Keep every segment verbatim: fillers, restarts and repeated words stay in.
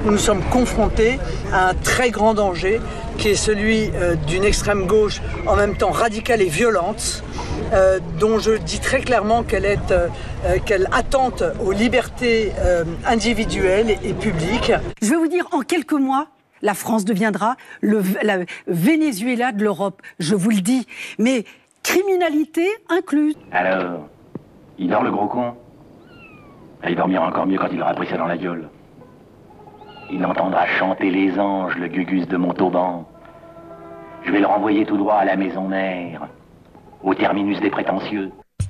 où nous sommes confrontés à un très grand danger qui est celui euh, d'une extrême gauche en même temps radicale et violente, euh, dont je dis très clairement qu'elle est, euh, qu'elle attente aux libertés euh, individuelles et, et publiques. Je vais vous dire, en quelques mois, la France deviendra le la Venezuela de l'Europe, je vous le dis, mais criminalité incluse. Alors, il dort le gros con? Il dormira encore mieux quand il aura pris ça dans la gueule. Il entendra chanter les anges, le gugus de Montauban. Je vais le renvoyer tout droit à la maison mère, au terminus des prétentieux.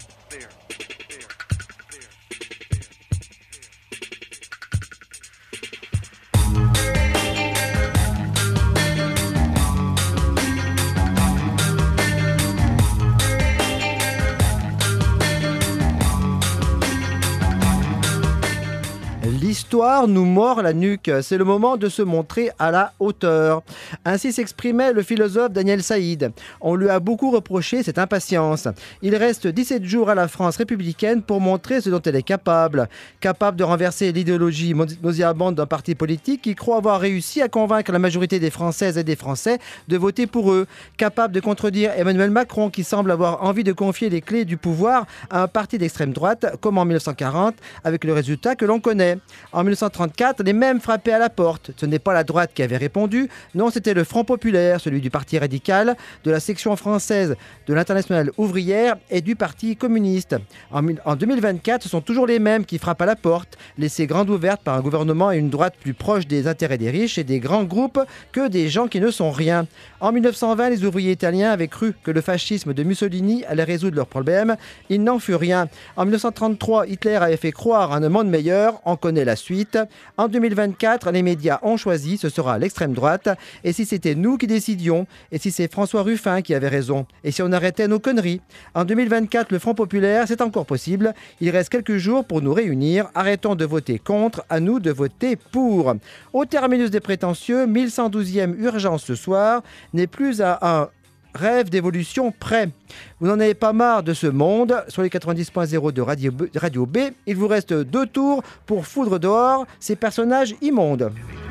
L'histoire nous mord la nuque. C'est le moment de se montrer à la hauteur. Ainsi s'exprimait le philosophe Daniel Saïd. On lui a beaucoup reproché cette impatience. Il reste dix-sept jours à la France républicaine pour montrer ce dont elle est capable. Capable de renverser l'idéologie nauséabonde d'un parti politique qui croit avoir réussi à convaincre la majorité des Françaises et des Français de voter pour eux. Capable de contredire Emmanuel Macron qui semble avoir envie de confier les clés du pouvoir à un parti d'extrême droite comme en mille neuf cent quarante avec le résultat que l'on connaît. En mille neuf cent trente-quatre, les mêmes frappaient à la porte. Ce n'est pas la droite qui avait répondu, non, c'était le Front populaire, celui du Parti radical, de la section française de l'Internationale ouvrière et du Parti communiste. En, en deux mille vingt-quatre, ce sont toujours les mêmes qui frappent à la porte, laissées grande ouverte par un gouvernement et une droite plus proche des intérêts des riches et des grands groupes que des gens qui ne sont rien. En mille neuf cent vingt, les ouvriers italiens avaient cru que le fascisme de Mussolini allait résoudre leurs problèmes. Il n'en fut rien. En mille neuf cent trente-trois, Hitler avait fait croire à un monde meilleur. On connaît la suite. En deux mille vingt-quatre, les médias ont choisi, ce sera l'extrême droite. Et si c'était nous qui décidions? Et si c'est François Ruffin qui avait raison? Et si on arrêtait nos conneries? En deux mille vingt-quatre, le Front populaire, c'est encore possible. Il reste quelques jours pour nous réunir. Arrêtons de voter contre, à nous de voter pour. Au terminus des prétentieux, mille cent douzième urgence ce soir, n'est plus à un rêve d'évolution près. Vous n'en avez pas marre de ce monde. Sur les quatre-vingt-dix point zéro de Radio B, Radio B, il vous reste deux tours pour foudre dehors ces personnages immondes.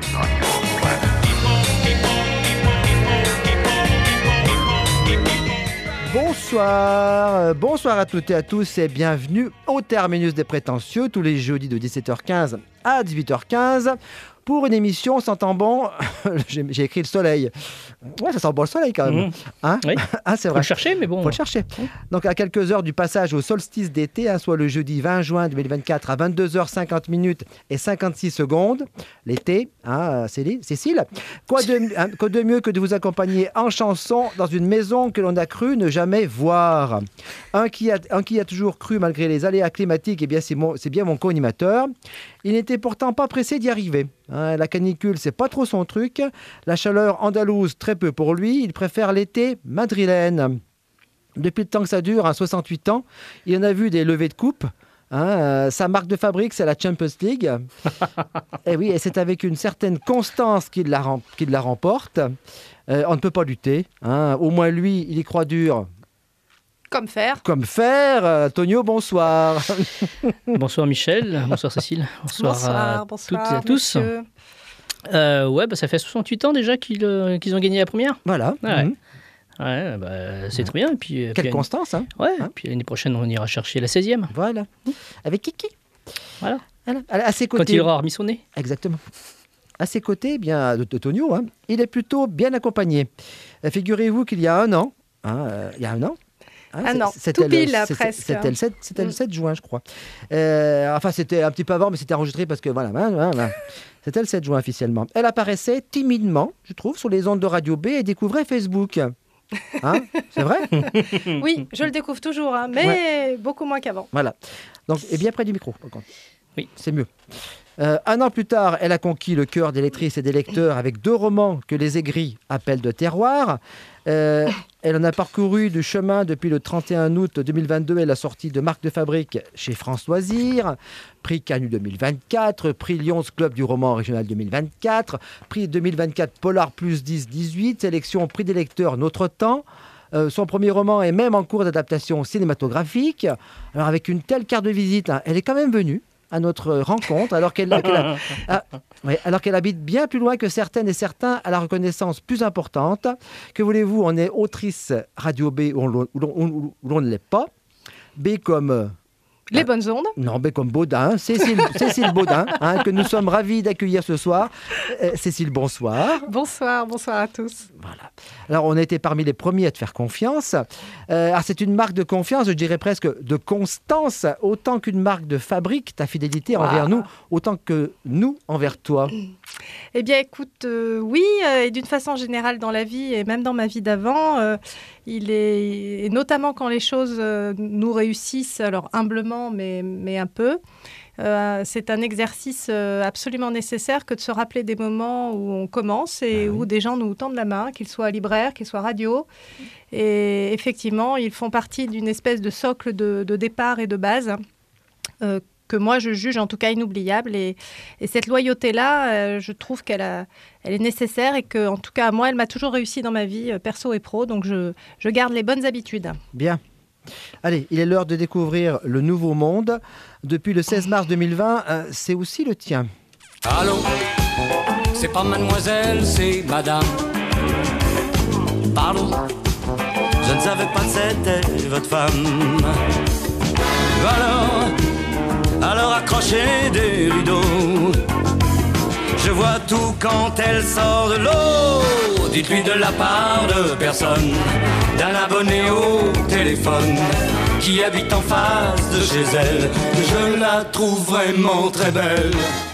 Bonsoir, bonsoir à toutes et à tous et bienvenue au terminus des prétentieux tous les jeudis de dix-sept heures quinze à dix-huit heures quinze. Pour une émission sentant bon, j'ai, j'ai écrit le soleil. Ouais, ça sent bon le soleil quand même. Mmh. Hein oui. Ah, c'est vrai. Faut le chercher, mais bon. Faut le chercher. Mmh. Donc à quelques heures du passage au solstice d'été, hein, soit le jeudi vingt juin deux mille vingt-quatre à vingt-deux heures cinquante minutes et cinquante-six secondes, l'été, hein, Cécile, quoi de, hein, quoi de mieux que de vous accompagner en chanson dans une maison que l'on a cru ne jamais voir. Un qui a, un qui a toujours cru malgré les aléas climatiques, eh bien c'est, mon, c'est bien mon co-animateur. Il n'était pourtant pas pressé d'y arriver. Hein, la canicule, c'est pas trop son truc. La chaleur andalouse, très peu pour lui. Il préfère l'été madrilène. Depuis le temps que ça dure, à soixante-huit ans, il en a vu des levées de coupe. Hein, euh, sa marque de fabrique, c'est la Champions League. Et oui, et c'est avec une certaine constance qu'il la, rem- qu'il la remporte. Euh, on ne peut pas lutter. Hein. Au moins lui, il y croit dur. Comme fer. Comme fer. Euh, Tonio, bonsoir. Bonsoir Michel, bonsoir Cécile, bonsoir, bonsoir à bonsoir, toutes et à tous. Euh, ouais, bah, ça fait soixante-huit ans déjà qu'ils, euh, qu'ils ont gagné la première. Voilà. Ouais, Mmh. ouais bah, c'est très bien. Et puis, Quelle puis, constance. Hein. Ouais, hein. puis l'année prochaine, on ira chercher la seizième. Voilà. Mmh. Avec Kiki. Voilà. voilà. À ses côtés. Quand il aura remis son nez. Exactement. À ses côtés, eh bien, de, de Tonio, hein, il est plutôt bien accompagné. Euh, figurez-vous qu'il y a un an, hein, euh, il y a un an, Hein, ah non, tout le, pile, là, c'est, presque. C'était, le sept, c'était mm. le sept juin, je crois. Euh, enfin, c'était un petit peu avant, mais c'était enregistré parce que, voilà, voilà, voilà. C'était le sept juin officiellement. Elle apparaissait timidement, je trouve, sur les ondes de Radio B et découvrait Facebook. Hein, c'est vrai? Oui, je le découvre toujours, hein, mais ouais. beaucoup moins qu'avant. Voilà. Donc, et bien près du micro, par contre. Oui. C'est mieux. Euh, un an plus tard, elle a conquis le cœur des lectrices et des lecteurs avec deux romans que les aigris appellent de terroir. Euh, elle en a parcouru du chemin depuis le trente et un août deux mille vingt-deux et la sortie de marque de fabrique chez France Loisirs, prix Canu deux mille vingt-quatre, prix Lions Club du roman régional deux mille vingt-quatre, prix deux mille vingt-quatre Polar plus dix dix-huit, sélection prix des lecteurs Notre Temps. Euh, son premier roman est même en cours d'adaptation cinématographique. Alors avec une telle carte de visite, hein, elle est quand même venue. à notre rencontre, alors qu'elle, qu'elle a- ah, ouais, alors qu'elle habite bien plus loin que certaines et certains à la reconnaissance plus importante. Que voulez-vous, on est autrice Radio B où on, l'on- où l'on- où l'on ne l'est pas. B comme... euh, Les bonnes ondes. Non, mais comme Baudin, Cécile, Cécile Baudin, hein, que nous sommes ravis d'accueillir ce soir. Euh, Cécile, bonsoir. Bonsoir, bonsoir à tous. Voilà. Alors, on a été parmi les premiers à te faire confiance. Euh, alors, c'est une marque de confiance, je dirais presque de constance, autant qu'une marque de fabrique, ta fidélité Wow. envers nous, autant que nous envers toi. Eh bien, écoute, euh, oui, euh, et d'une façon générale dans la vie, et même dans ma vie d'avant, euh, il est, et notamment quand les choses euh, nous réussissent, alors humblement, mais, mais un peu, euh, c'est un exercice euh, absolument nécessaire que de se rappeler des moments où on commence et Ah oui. où des gens nous tendent la main, qu'ils soient libraires, qu'ils soient radio. Et effectivement, ils font partie d'une espèce de socle de, de départ et de base. euh, que moi je juge en tout cas inoubliable et, et cette loyauté-là, euh, je trouve qu'elle a, elle est nécessaire et que en tout cas moi elle m'a toujours réussi dans ma vie euh, perso et pro, donc je, je garde les bonnes habitudes. Bien. Allez, il est l'heure de découvrir le nouveau monde. Depuis le seize mars deux mille vingt, euh, c'est aussi le tien. Allô, c'est pas mademoiselle, c'est madame. Pardon, je ne savais pas que c'était votre femme. Alors, alors accrochez des rideaux. Je vois tout quand elle sort de l'eau. Dites-lui de la part de personne, d'un abonné au téléphone qui habite en face de chez elle. Je la trouve vraiment très belle.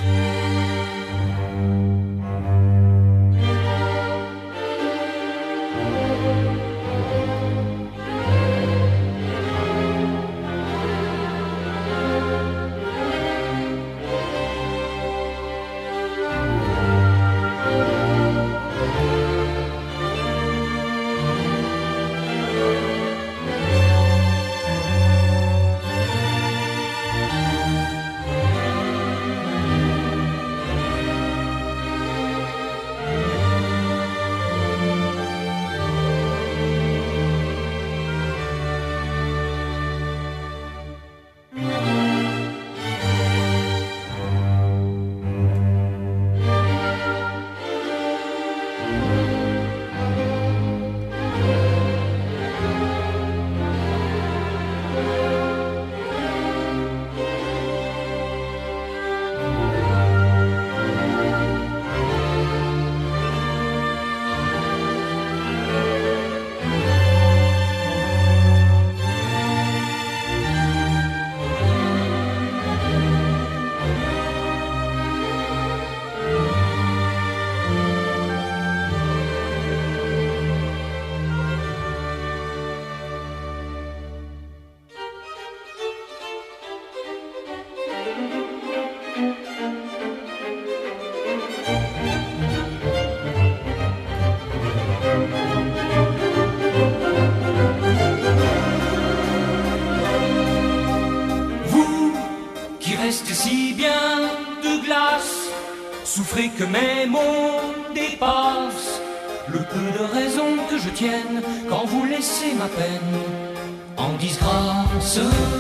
Restez si bien de glace, souffrez que mes mots dépassent le peu de raison que je tienne quand vous laissez ma peine en disgrâce.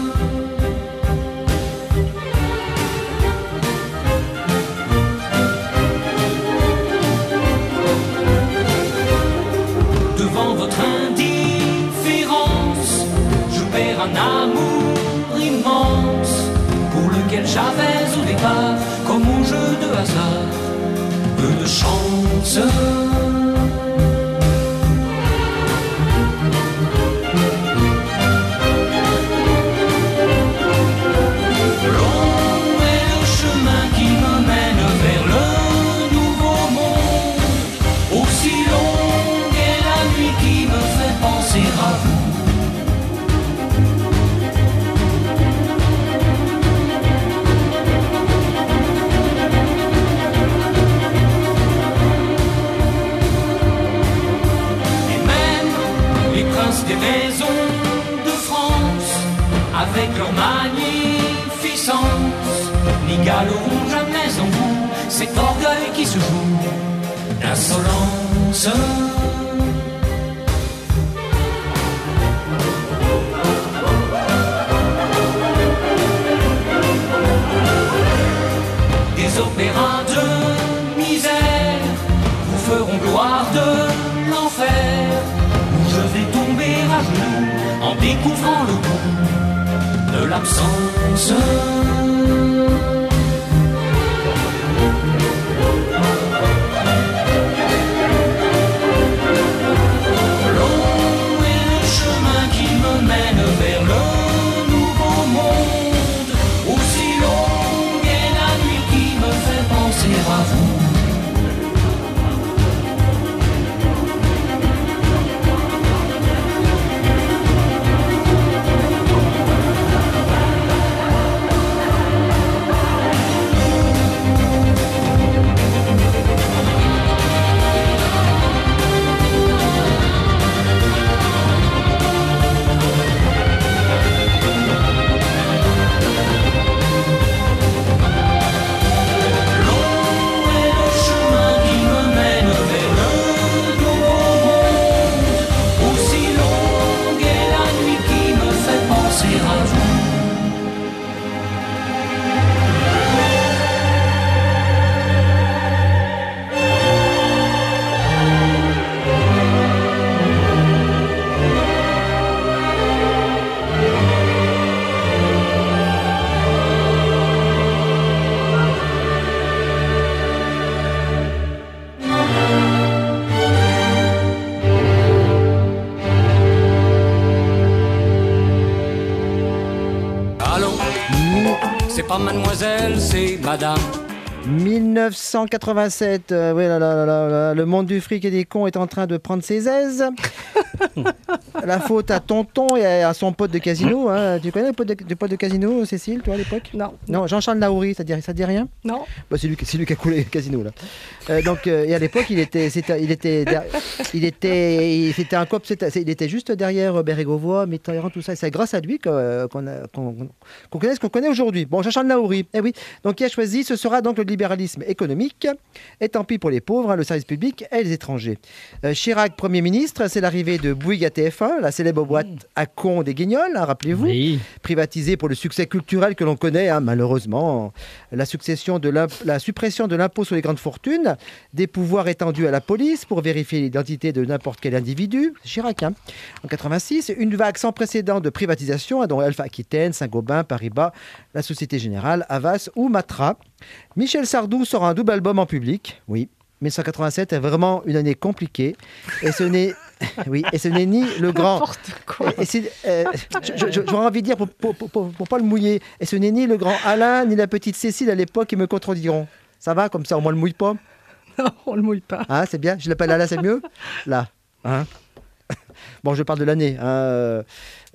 Devant votre indifférence, je perds un amour immense pour lequel j'avais au départ, comme au jeu de hasard, peu de chance. Long est le chemin qui me mène vers le nouveau monde, aussi longue est la nuit qui me fait penser à vous. Des maisons de France, avec leur magnificence, n'égaleront jamais en vous cet orgueil qui se joue d'insolence. découvrant le goût de l'absence. C'est pas mademoiselle, c'est madame. mille neuf cent quatre-vingt-sept, euh, oui, là, là, là, là, là, le monde du fric et des cons est en train de prendre ses aises. La faute à Tonton et à son pote de casino. Hein. Tu connais le pote de, le pote de casino, Cécile, toi, à l'époque? Non. Non, Jean-Charles Naouri, ça ne dit, ça dit rien? Non. Bah, c'est, lui, c'est lui qui a coulé le casino, là. Euh, donc, euh, et à l'époque, il était, c'était, il était, il était, il, c'était un cop, c'était, il était juste derrière Bérégovoy, Mitterrand, tout ça. Et c'est grâce à lui qu'on, qu'on, a, qu'on, qu'on connaît ce qu'on connaît aujourd'hui. Bon, Jean-Charles Naouri, eh oui. Donc, qui a choisi, ce sera donc le libéralisme économique. Et tant pis pour les pauvres, hein, le service public et les étrangers. Euh, Chirac, Premier ministre, c'est l'arrivée de Bouygues à T F un, la célèbre boîte à con des Guignols, hein, rappelez-vous, oui. Privatisée pour le succès culturel que l'on connaît, hein, malheureusement. La, succession de la suppression de l'impôt sur les grandes fortunes, des pouvoirs étendus à la police pour vérifier l'identité de n'importe quel individu, Chirac. Hein. En quatre-vingt-six, une vague sans précédent de privatisation, hein, dont Alpha Aquitaine, Saint-Gobain, Paribas, la Société Générale, Havas ou Matra. Michel Sardou sort un double album en public, oui. mille neuf cent quatre-vingt-sept est vraiment une année compliquée. Et ce n'est, oui, et ce n'est ni le grand... N'importe quoi. Et c'est, euh, j'aurais envie de dire, pour ne pour, pour, pour pas le mouiller, et ce n'est ni le grand Alain, ni la petite Cécile à l'époque qui me contrediront. Ça va, comme ça, au moins, on le mouille pas? Non, on le mouille pas. Ah, c'est bien. Je l'appelle Alain, c'est mieux? Là. Hein? Bon, je parle de l'année. Hein.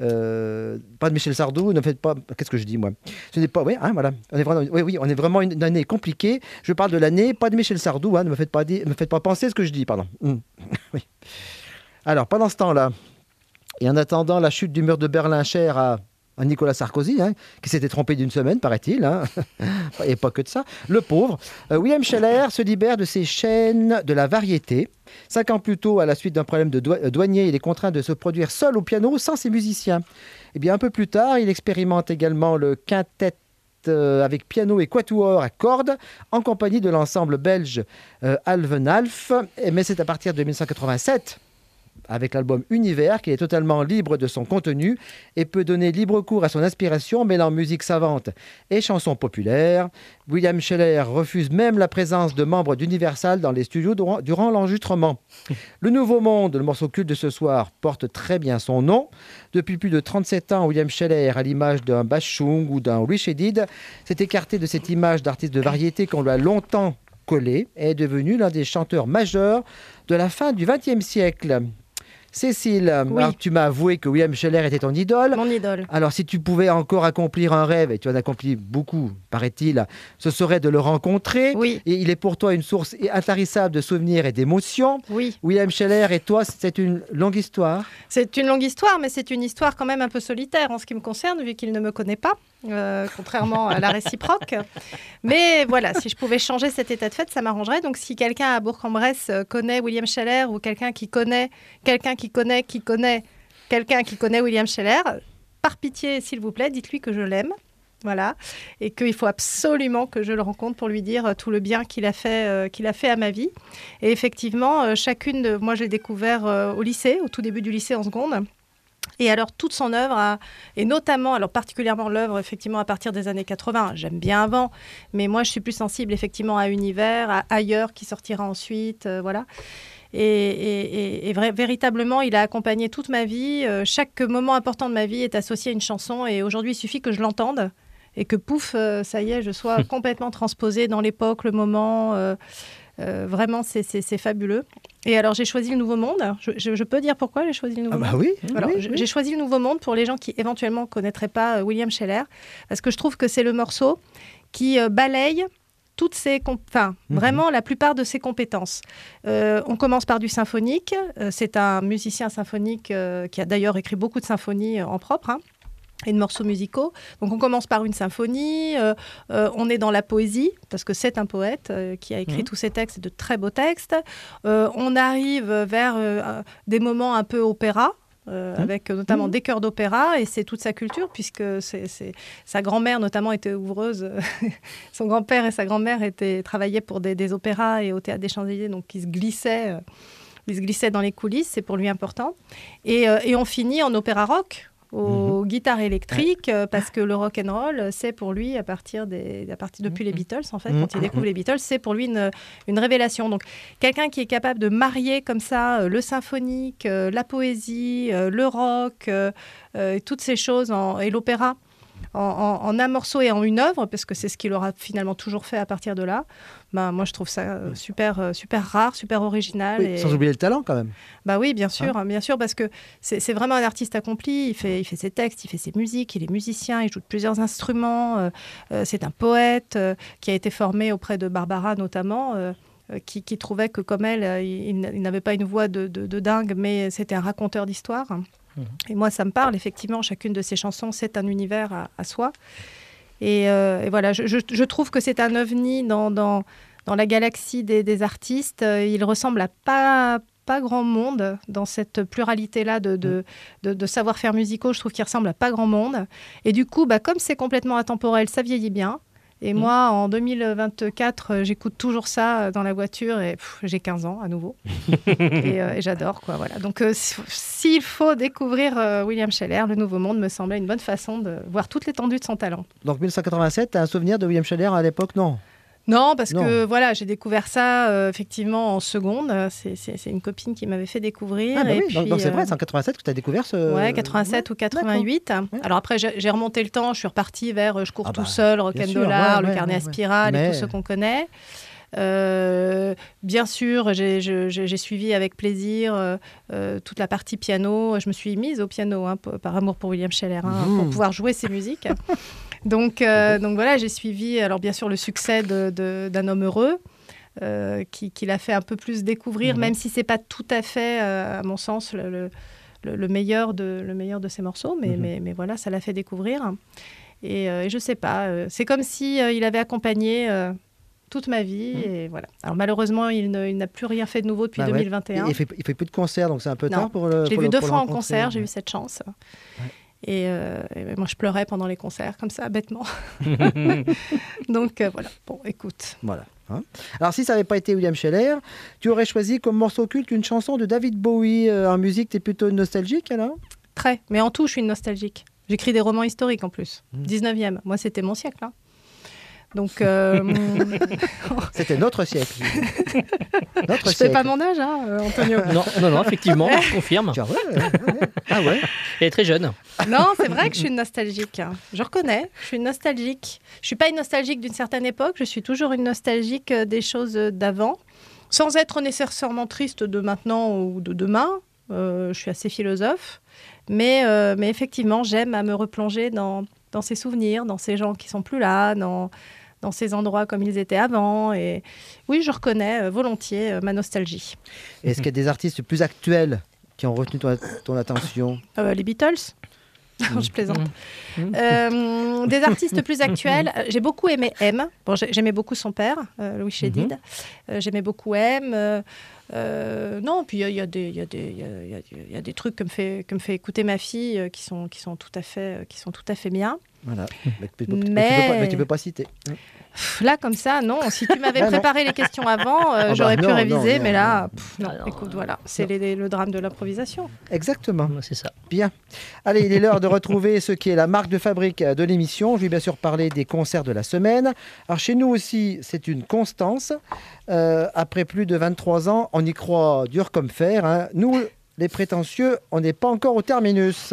Euh, pas de Michel Sardou. Ne faites pas. Qu'est-ce que je dis, moi? Ce n'est pas. Oui, hein, voilà. On est vraiment. Oui, oui, on est vraiment une, une année compliquée. Je parle de l'année, pas de Michel Sardou. Hein. Ne me faites pas dire, ne me faites pas penser ce que je dis, pardon. Mmh. Oui. Alors, pendant ce temps-là, et en attendant la chute du mur de Berlin cher à à Nicolas Sarkozy, hein, qui s'était trompé d'une semaine, paraît-il, hein. Et pas que de ça, le pauvre. Euh, William Scheller se libère de ses chaînes de la variété. Cinq ans plus tôt, à la suite d'un problème de dou- douanier, il est contraint de se produire seul au piano, sans ses musiciens. Et bien, un peu plus tard, il expérimente également le quintet euh, avec piano et quatuor à cordes, en compagnie de l'ensemble belge euh, Alvenalf. Mais c'est à partir de mille neuf cent quatre-vingt-sept... avec l'album Univers, qu'il est totalement libre de son contenu et peut donner libre cours à son inspiration, mêlant musique savante et chansons populaires. William Scheller refuse même la présence de membres d'Universal dans les studios durant, durant l'enregistrement. Le Nouveau Monde, le morceau culte de ce soir, porte très bien son nom. Depuis plus de trente-sept ans, William Scheller, à l'image d'un Bachung ou d'un Louis Chédid, s'est écarté de cette image d'artiste de variété qu'on lui a longtemps collée et est devenu l'un des chanteurs majeurs de la fin du vingtième siècle. Cécile, oui. Alors, tu m'as avoué que William Scheller était ton idole. Mon idole. Alors, si tu pouvais encore accomplir un rêve, et tu en as accompli beaucoup, paraît-il, ce serait de le rencontrer. Oui. Et il est pour toi une source intarissable de souvenirs et d'émotions. Oui. William Scheller et toi, c'est une longue histoire. C'est une longue histoire, mais c'est une histoire quand même un peu solitaire en ce qui me concerne, vu qu'il ne me connaît pas, euh, contrairement à la réciproque. Mais voilà, si je pouvais changer cet état de fait, ça m'arrangerait. Donc, si quelqu'un à Bourg-en-Bresse connaît William Scheller ou quelqu'un qui connaît quelqu'un qui connaît, qui connaît quelqu'un qui connaît William Scheller, par pitié, s'il vous plaît, dites-lui que je l'aime. Voilà. Et qu'il faut absolument que je le rencontre pour lui dire tout le bien qu'il a fait, euh, qu'il a fait à ma vie. Et effectivement, euh, chacune de... Moi, je l'ai découvert euh, au lycée, au tout début du lycée en seconde. Et alors, toute son œuvre, a, et notamment, alors particulièrement l'œuvre, effectivement, à partir des années quatre-vingts, j'aime bien avant, mais moi, je suis plus sensible, effectivement, à Univers, à Ailleurs, qui sortira ensuite, euh, voilà. Et, et, et, et vrai, véritablement, il a accompagné toute ma vie. Euh, chaque moment important de ma vie est associé à une chanson, et aujourd'hui, il suffit que je l'entende, et que, pouf, euh, ça y est, je sois complètement transposée dans l'époque, le moment... Euh, Euh, vraiment, c'est, c'est, c'est fabuleux. Et alors, j'ai choisi le Nouveau Monde. Je, je, je peux dire pourquoi j'ai choisi le Nouveau ah bah Monde oui, alors, oui, j'ai, oui. j'ai choisi le Nouveau Monde pour les gens qui éventuellement ne connaîtraient pas euh, William Sheller, parce que je trouve que c'est le morceau qui euh, balaye toutes ses comp- enfin, mmh. vraiment la plupart de ses compétences. Euh, on commence par du symphonique. Euh, c'est un musicien symphonique euh, qui a d'ailleurs écrit beaucoup de symphonies euh, en propre, hein, et de morceaux musicaux. Donc on commence par une symphonie, euh, euh, on est dans la poésie, parce que c'est un poète euh, qui a écrit mmh. tous ces textes, de très beaux textes. Euh, on arrive vers euh, des moments un peu opéra, euh, mmh. avec notamment mmh. des chœurs d'opéra, et c'est toute sa culture, puisque c'est, c'est... sa grand-mère notamment était ouvreuse. Son grand-père et sa grand-mère étaient, travaillaient pour des, des opéras et au Théâtre des Champs-Élysées, donc ils se glissaient... Euh, ils se glissaient dans les coulisses, c'est pour lui important. Et, euh, et on finit en opéra rock, aux mmh. guitares électriques, ouais. euh, parce que le rock and roll, c'est pour lui, à partir, des, à partir depuis mmh. les Beatles, en fait, mmh. quand il découvre les Beatles, c'est pour lui une, une révélation. Donc, quelqu'un qui est capable de marier comme ça euh, le symphonique, euh, la poésie, euh, le rock, euh, euh, toutes ces choses, en, et l'opéra, en, en, en un morceau et en une œuvre, parce que c'est ce qu'il aura finalement toujours fait à partir de là, bah, moi je trouve ça euh, super, euh, super rare, super original. Oui, et... Sans oublier le talent quand même. Bah oui, bien sûr, hein bien sûr, parce que c'est, c'est vraiment un artiste accompli, il fait, il fait ses textes, il fait ses musiques, il est musicien, il joue de plusieurs instruments, euh, euh, c'est un poète euh, qui a été formé auprès de Barbara notamment, euh, euh, qui, qui trouvait que comme elle, euh, il, il n'avait pas une voix de, de, de dingue, mais c'était un raconteur d'histoire. Et moi, ça me parle, effectivement, chacune de ces chansons, c'est un univers à, à soi. Et, euh, et voilà, je, je, je trouve que c'est un ovni dans, dans, dans la galaxie des, des artistes. Il ressemble à pas, pas grand monde dans cette pluralité-là de, de, de, de savoir-faire musicaux. Je trouve qu'il ressemble à pas grand monde. Et du coup, bah, comme c'est complètement intemporel, ça vieillit bien. Et mmh. moi, en deux mille vingt-quatre, euh, j'écoute toujours ça euh, dans la voiture et pff, j'ai quinze ans à nouveau. et, euh, et j'adore, quoi. Voilà. Donc, euh, s'il faut découvrir euh, William Sheller, Le Nouveau Monde me semblait une bonne façon de voir toute l'étendue de son talent. Donc, dix-neuf cent quatre-vingt-sept, tu as un souvenir de William Sheller à l'époque? Non. Non, parce non. que voilà, j'ai découvert ça euh, effectivement en seconde. C'est, c'est, c'est une copine qui m'avait fait découvrir. Ah bah et oui, puis, donc, donc c'est euh... vrai, c'est en quatre-vingt-sept que tu as découvert ce... Ouais, quatre-vingt-sept ouais, ou quatre-vingt-huit. Ouais. Alors après, j'ai, j'ai remonté le temps, je suis repartie vers Je cours ah tout bah, seul, Rock'n'Dollar, ouais, Le ouais, Carnet ouais, à Spirale ouais. et tout ce qu'on connaît. Euh, bien sûr, j'ai, j'ai, j'ai suivi avec plaisir euh, euh, toute la partie piano. Je me suis mise au piano hein, p- par amour pour William Sheller, hein, mmh. pour pouvoir jouer ses musiques. donc, euh, donc voilà, j'ai suivi, alors bien sûr, le succès de, de, d'Un homme heureux, euh, qui, qui l'a fait un peu plus découvrir, mmh. même si c'est pas tout à fait, euh, à mon sens, le, le, le, meilleur de, le meilleur de ses morceaux, mais, mmh. mais, mais voilà, ça l'a fait découvrir. Et, euh, et je sais pas, euh, c'est comme si euh, il avait accompagné. Euh, toute ma vie, mmh. et voilà. Alors malheureusement, il, ne, il n'a plus rien fait de nouveau depuis bah ouais. deux mille vingt et un. Il fait, il fait plus de concerts, donc c'est un peu non. tard pour le. Je l'ai pour vu le, deux pour fois le en concert, ouais. j'ai eu cette chance. Ouais. Et, euh, et moi, je pleurais pendant les concerts, comme ça, bêtement. Donc euh, voilà. Bon, écoute. Voilà. Hein. Alors si ça n'avait pas été William Sheller, tu aurais choisi comme morceau culte une chanson de David Bowie. Euh, en musique, tu es plutôt nostalgique alors? Très. Mais en tout, je suis une nostalgique. J'écris des romans historiques en plus. Mmh. dix-neuvième. Moi, c'était mon siècle. Hein. Donc, euh... c'était notre siècle. Notre je ne fais pas mon âge, hein, Antonio. Non, non, non, effectivement, je confirme. Ah ouais, ouais. Ah ouais. Elle est très jeune. Non, c'est vrai que je suis une nostalgique. Je reconnais, je suis une nostalgique. Je ne suis pas une nostalgique d'une certaine époque, je suis toujours une nostalgique des choses d'avant, sans être nécessairement triste de maintenant ou de demain. Euh, je suis assez philosophe, mais, euh, mais effectivement, j'aime à me replonger dans, dans ces souvenirs, dans ces gens qui ne sont plus là, dans... dans ces endroits comme ils étaient avant. Et oui, je reconnais euh, volontiers euh, ma nostalgie. Est-ce qu'il y a des artistes plus actuels qui ont retenu ton, ton attention? euh, Les Beatles. Non, je plaisante. euh, des artistes plus actuels, j'ai beaucoup aimé M. Bon, j'aimais beaucoup son père, euh, Louis Chédid. Mm-hmm. Euh, j'aimais beaucoup M. Euh, euh, non, puis il y, y, y, y, y a des trucs que me fait, que me fait écouter ma fille euh, qui, sont, qui, sont tout à fait, qui sont tout à fait bien. Voilà. Mais, tu peux- mais... Mais- tu peux pas, mais tu peux pas citer. Pff, Là, comme ça, non. Si tu m'avais Ah, non. préparé les questions avant, euh, bah, j'aurais pu non, réviser, non, non, mais là, non. pff, non. Ah, non. Écoute, voilà, c'est les- les- le drame de l'improvisation. Exactement. Ouais, c'est ça. Bien. Allez, il est l'heure de retrouver ce qui est la marque de fabrique de l'émission. Je vais bien sûr parler des concerts de la semaine. Alors chez nous aussi, c'est une constance. Euh, après plus de vingt-trois ans, on y croit dur comme fer, hein. Nous, les prétentieux, on n'est pas encore au terminus.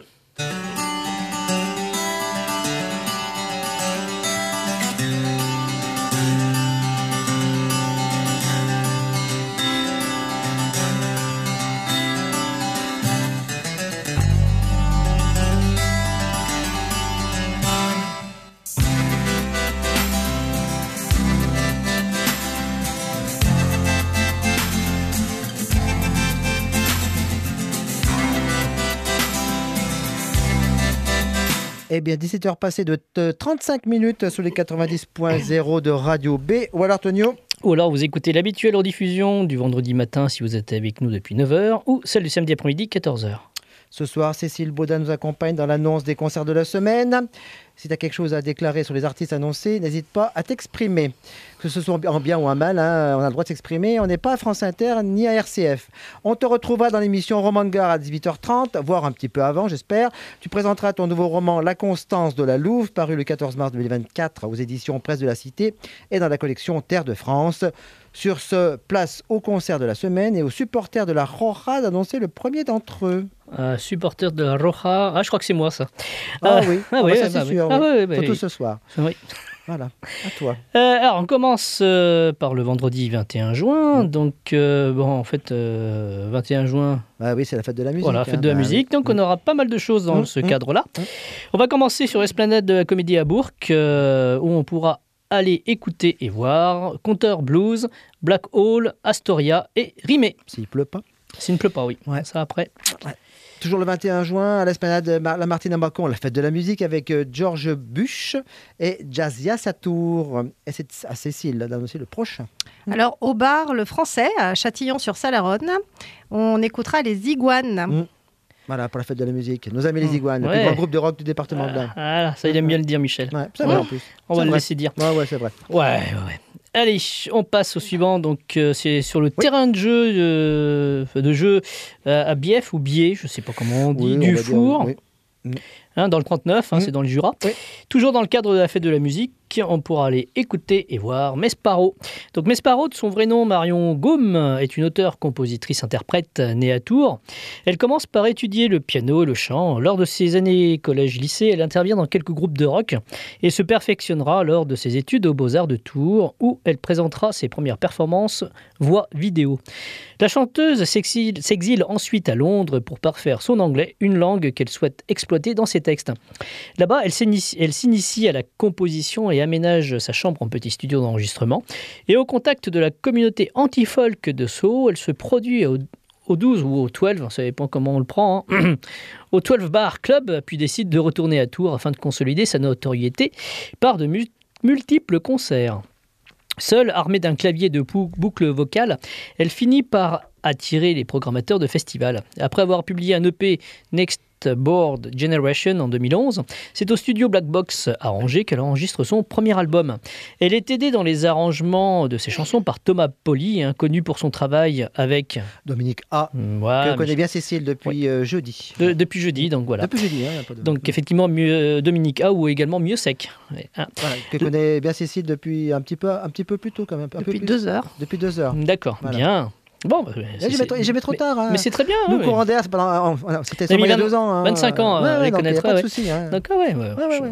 Eh bien, dix-sept heures passées de t- trente-cinq minutes sur les quatre-vingt-dix point zéro de Radio B. Ou alors, Tonio? Ou alors vous écoutez l'habituelle rediffusion du vendredi matin si vous êtes avec nous depuis neuf heures ou celle du samedi après-midi quatorze heures. Ce soir, Cécile Baudin nous accompagne dans l'annonce des concerts de la semaine. Si tu as quelque chose à déclarer sur les artistes annoncés, n'hésite pas à t'exprimer. Que ce soit en bien ou en mal, hein, on a le droit de s'exprimer. On n'est pas à France Inter ni à R C F. On te retrouvera dans l'émission Roman de Gare à dix-huit heures trente, voire un petit peu avant, j'espère. Tu présenteras ton nouveau roman La Constance de la Louve, paru le quatorze mars deux mille vingt-quatre aux éditions Presse de la Cité et dans la collection Terre de France. Sur ce, place au concert de la semaine et aux supporters de la Roja d'annoncer le premier d'entre eux. Euh, supporter de la Roja. Ah, je crois que c'est moi ça. Ah Euh, oui, ah ah oui, bah ça bah c'est oui. sûr. Ah oui. oui, bah Surtout oui. ce soir. Oui. Voilà, à toi. Euh, alors, on commence euh, par le vendredi vingt et un juin. Donc, euh, bon, en fait, euh, vingt et un juin, Ah oui, c'est la fête de la musique. voilà, hein. fête de la Bah musique. oui. Donc, on aura pas mal de choses dans Mmh, ce mmh, cadre-là. mmh. On va commencer sur l'esplanade de la Comédie à Bourg, euh, où on pourra aller écouter et voir Conteur Blues, Black Hole, Astoria et Rimé. S'il pleut pas. S'il ne pleut pas, oui. Ouais. Ça après. Toujours le vingt et un juin, à l'esplanade Mar- La Martine à Mâcon, la fête de la musique avec euh, Georges Bush et Jazia Satour. Et c'est à Cécile d'annoncer le prochain. Alors, au bar Le Français, à Châtillon-sur-Salaronne, on écoutera les Iguanes. Mmh. Voilà, pour la fête de la musique. Nos amis les Mmh. Iguanes, le Ouais. plus grand groupe de rock du département de l'Ain. Voilà, ça il aime bien le dire, Michel. Ouais, c'est vrai en plus. On C'est va le vrai. laisser dire. Ouais, ouais, c'est vrai. Ouais, ouais, ouais. Allez, on passe au suivant. Donc, euh, c'est sur le terrain de jeu, euh, de jeu euh, à Bief ou Biais, je sais pas comment on dit, Oui, on du va dire, Four, oui. hein, dans le trente-neuf, hein, Mm. c'est dans le Jura. Oui. Toujours dans le cadre de la fête de la musique, on pourra aller écouter et voir Mesparo. Donc Mesparo, de son vrai nom Marion Gaume, est une auteure, compositrice, interprète née à Tours. Elle commence par étudier le piano et le chant. Lors de ses années collège-lycée, elle intervient dans quelques groupes de rock et se perfectionnera lors de ses études aux Beaux-Arts de Tours, où elle présentera ses premières performances voix vidéo. La chanteuse s'exile, s'exile ensuite à Londres pour parfaire son anglais, une langue qu'elle souhaite exploiter dans ses textes. Là-bas, elle s'initie, elle s'initie à la composition et aménage sa chambre en petit studio d'enregistrement. Et au contact de la communauté anti-folk de Sceaux, elle se produit au, au douze ou au douze, ça dépend comment on le prend, hein, au douze Bar Club, puis décide de retourner à Tours afin de consolider sa notoriété par de mu- multiples concerts. Seule, armée d'un clavier de pou- boucles vocales, elle finit par attirer les programmateurs de festivals. Après avoir publié un E P Next Board Generation en deux mille onze, c'est au studio Black Box à Angers qu'elle enregistre son premier album. Elle est aidée dans les arrangements de ses chansons par Thomas Poli, hein, connu pour son travail avec... Dominique A, Hum, voilà, que connaît bien Cécile depuis euh, jeudi. de- depuis jeudi, donc voilà. Depuis jeudi, hein, y a pas de... Donc effectivement, mieux, Dominique A ou également Mieux Sec. Ouais, hein. Voilà, que connaît bien Cécile depuis un petit peu, un petit peu plus tôt quand même. Un peu Depuis plus- deux heures. Depuis deux heures. D'accord, Voilà. bien. Bon, bah, Eh, c'est- J'aimais trop, c'est- j'aimais trop mais- tard. Hein. Mais c'est très bien. Nous, ouais. courant d'air, c'est pendant- on- c'était T'as seulement il y a mis deux ans. hein. vingt-cinq ans à Ouais, ouais, les donc il y a connaître, pas de ouais. souci. Hein. Donc, ah ouais, ouais, Ouais, ouais, je- ouais.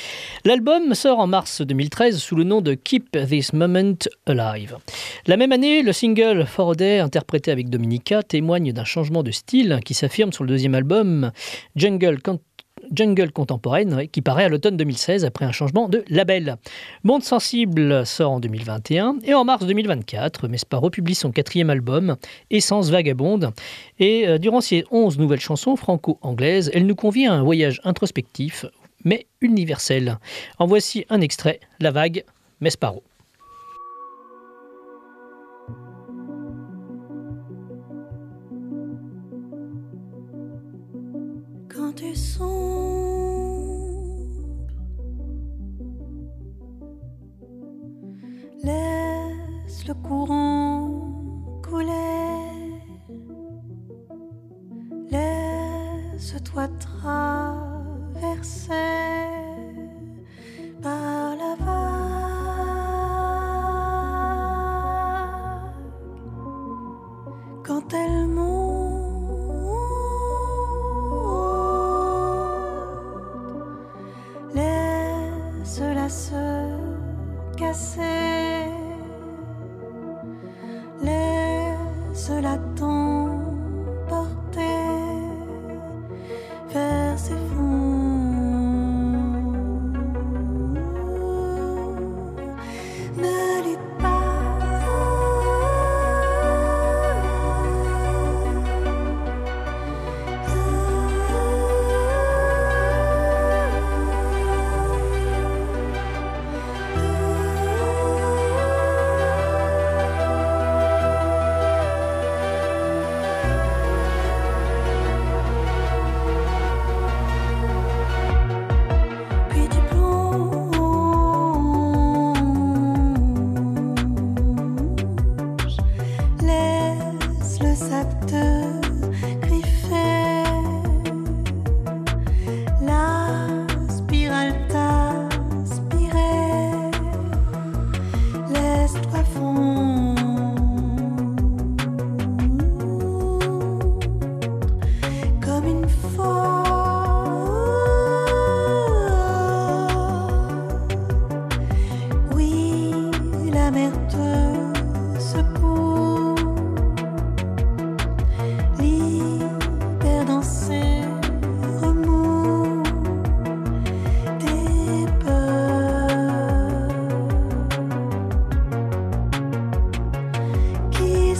L'album sort en mars deux mille treize sous le nom de Keep This Moment Alive. La même année, le single For a Day, interprété avec Dominica, témoigne d'un changement de style qui s'affirme sur le deuxième album Jungle Con- Jungle Contemporaine, ouais, qui paraît à l'automne deux mille seize après un changement de label. Monde Sensible sort en deux mille vingt et un et en mars deux mille vingt-quatre, Mesparo publie son quatrième album, Essence Vagabonde. Et euh, durant ces onze nouvelles chansons franco-anglaises, elle nous convie à un voyage introspectif, mais universel. En voici un extrait, La Vague, Mesparo. Quand tu songes courant coulait. Laisse-toi traverser par la vague quand elle monte. Laisse-la se casser. Laisse-la t'emporter vers ses fonds. Ne lutte pas. Puis tu plonges. Laisse le sable te griffer. La spirale t'aspirer. Laisse-toi fondre comme une faute. Oui, la mer te secoue. Libère dans ses remous tes peurs qui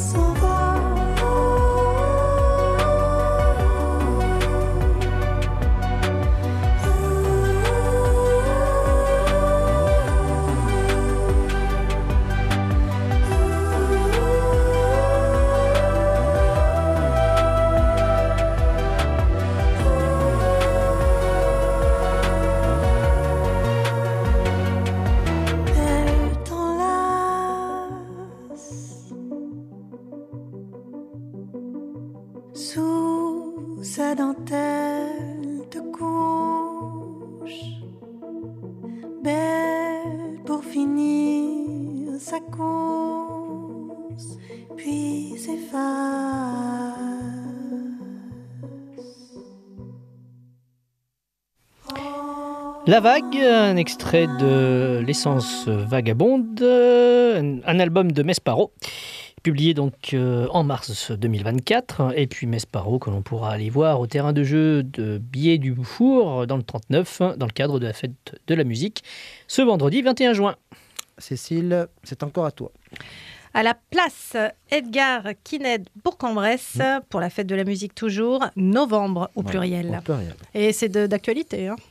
Elle t'enlace sous sa dentelle de couche, belle pour finir sa course, puis s'efface. La Vague, un extrait de L'essence vagabonde, euh, un album de Mesparo, publié donc euh, en mars deux mille vingt-quatre. Et puis Mesparo que l'on pourra aller voir au terrain de jeu de Biais du Four dans le trente-neuf, dans le cadre de la fête de la musique, ce vendredi vingt et un juin. Cécile, c'est encore à toi. À la place Edgar Quinet Bourg-en-Bresse, pour la fête de la musique toujours, novembre au pluriel. Au pluriel. Et c'est de- d'actualité. Hein.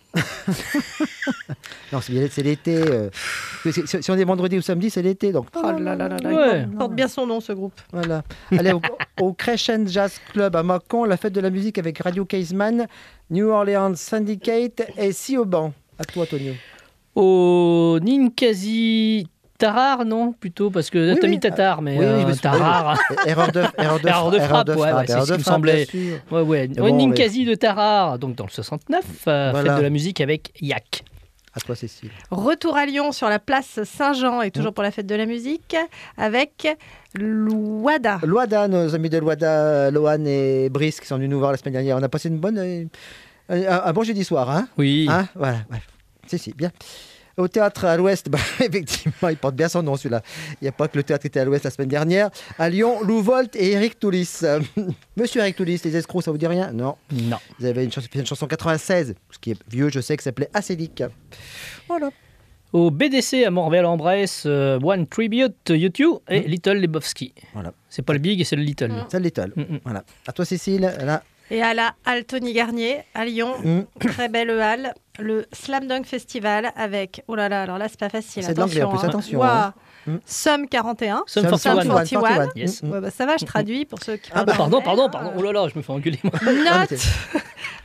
Non, c'est bien- c'est l'été. euh, si, si- si on est vendredi ou samedi, c'est l'été. Donc, Oh là là là là, Ouais. il porte bien son nom ce groupe. voilà. Allez, au, au Crescent Jazz Club à Mâcon, la fête de la musique avec Radio Caseman, New Orleans Syndicate et Sioban. À toi, Tonio. Au Ninkasi Tarar, non, plutôt, parce que Oui, t'as oui. mis Tatar, mais Oui, oui, euh, je me suis- Tarar. Erreur de, erreur de, Erreur de frappe, ouais, ouais, erreur c'est ce de qui me frappe, semblait. bien sûr. Ouais, ouais. Mais Au bon, Ninkasi de Tarar, donc dans le soixante-neuf, euh, Voilà. fête de la musique avec Yak. À toi, Cécile. Retour à Lyon sur la place Saint-Jean et toujours pour la fête de la musique avec Louada. Loada, nos amis de Loada, Lohan et Brice qui sont venus nous voir la semaine dernière. On a passé une bonne, euh, un, un bon jeudi soir, hein, Oui. hein Voilà, bref. Si, si, bien. Au théâtre à l'ouest, bah, effectivement, il porte bien son nom celui-là. Il n'y a pas que le théâtre qui était à l'ouest la semaine dernière. À Lyon, Lou Volt et Eric Toulis. Euh, Monsieur Eric Toulis, les escrocs, ça vous dit rien? Non. Non. Vous avez une chanson, une chanson quatre-vingt-seize, ce qui est vieux, je sais, qui s'appelait Acédique. Voilà. Au B D C à Montréal-en-Bresse, euh, One Tribute U deux et Little Lebowski. Voilà. C'est pas le big et c'est le little. Mm. C'est le Little. Mm, mm. Voilà. À toi, Cécile. Là. Et à la halle Tony Garnier, à Lyon, Mm. très belle halle, le Slam Dunk Festival avec, oh là là, alors là c'est pas facile, C'est de l'anglais, en plus, hein. attention, Ouah. hein. Mm. Somme quarante et un. Sum Sum forty-one. Sum forty-one. forty-one. Yes. Mm, mm. Ouais, bah, ça va, je traduis pour ceux qui Ah bah parlent pardon, anglais. pardon, pardon. Oh là là, je me fais engueuler moi. Ah, mais Note c'est-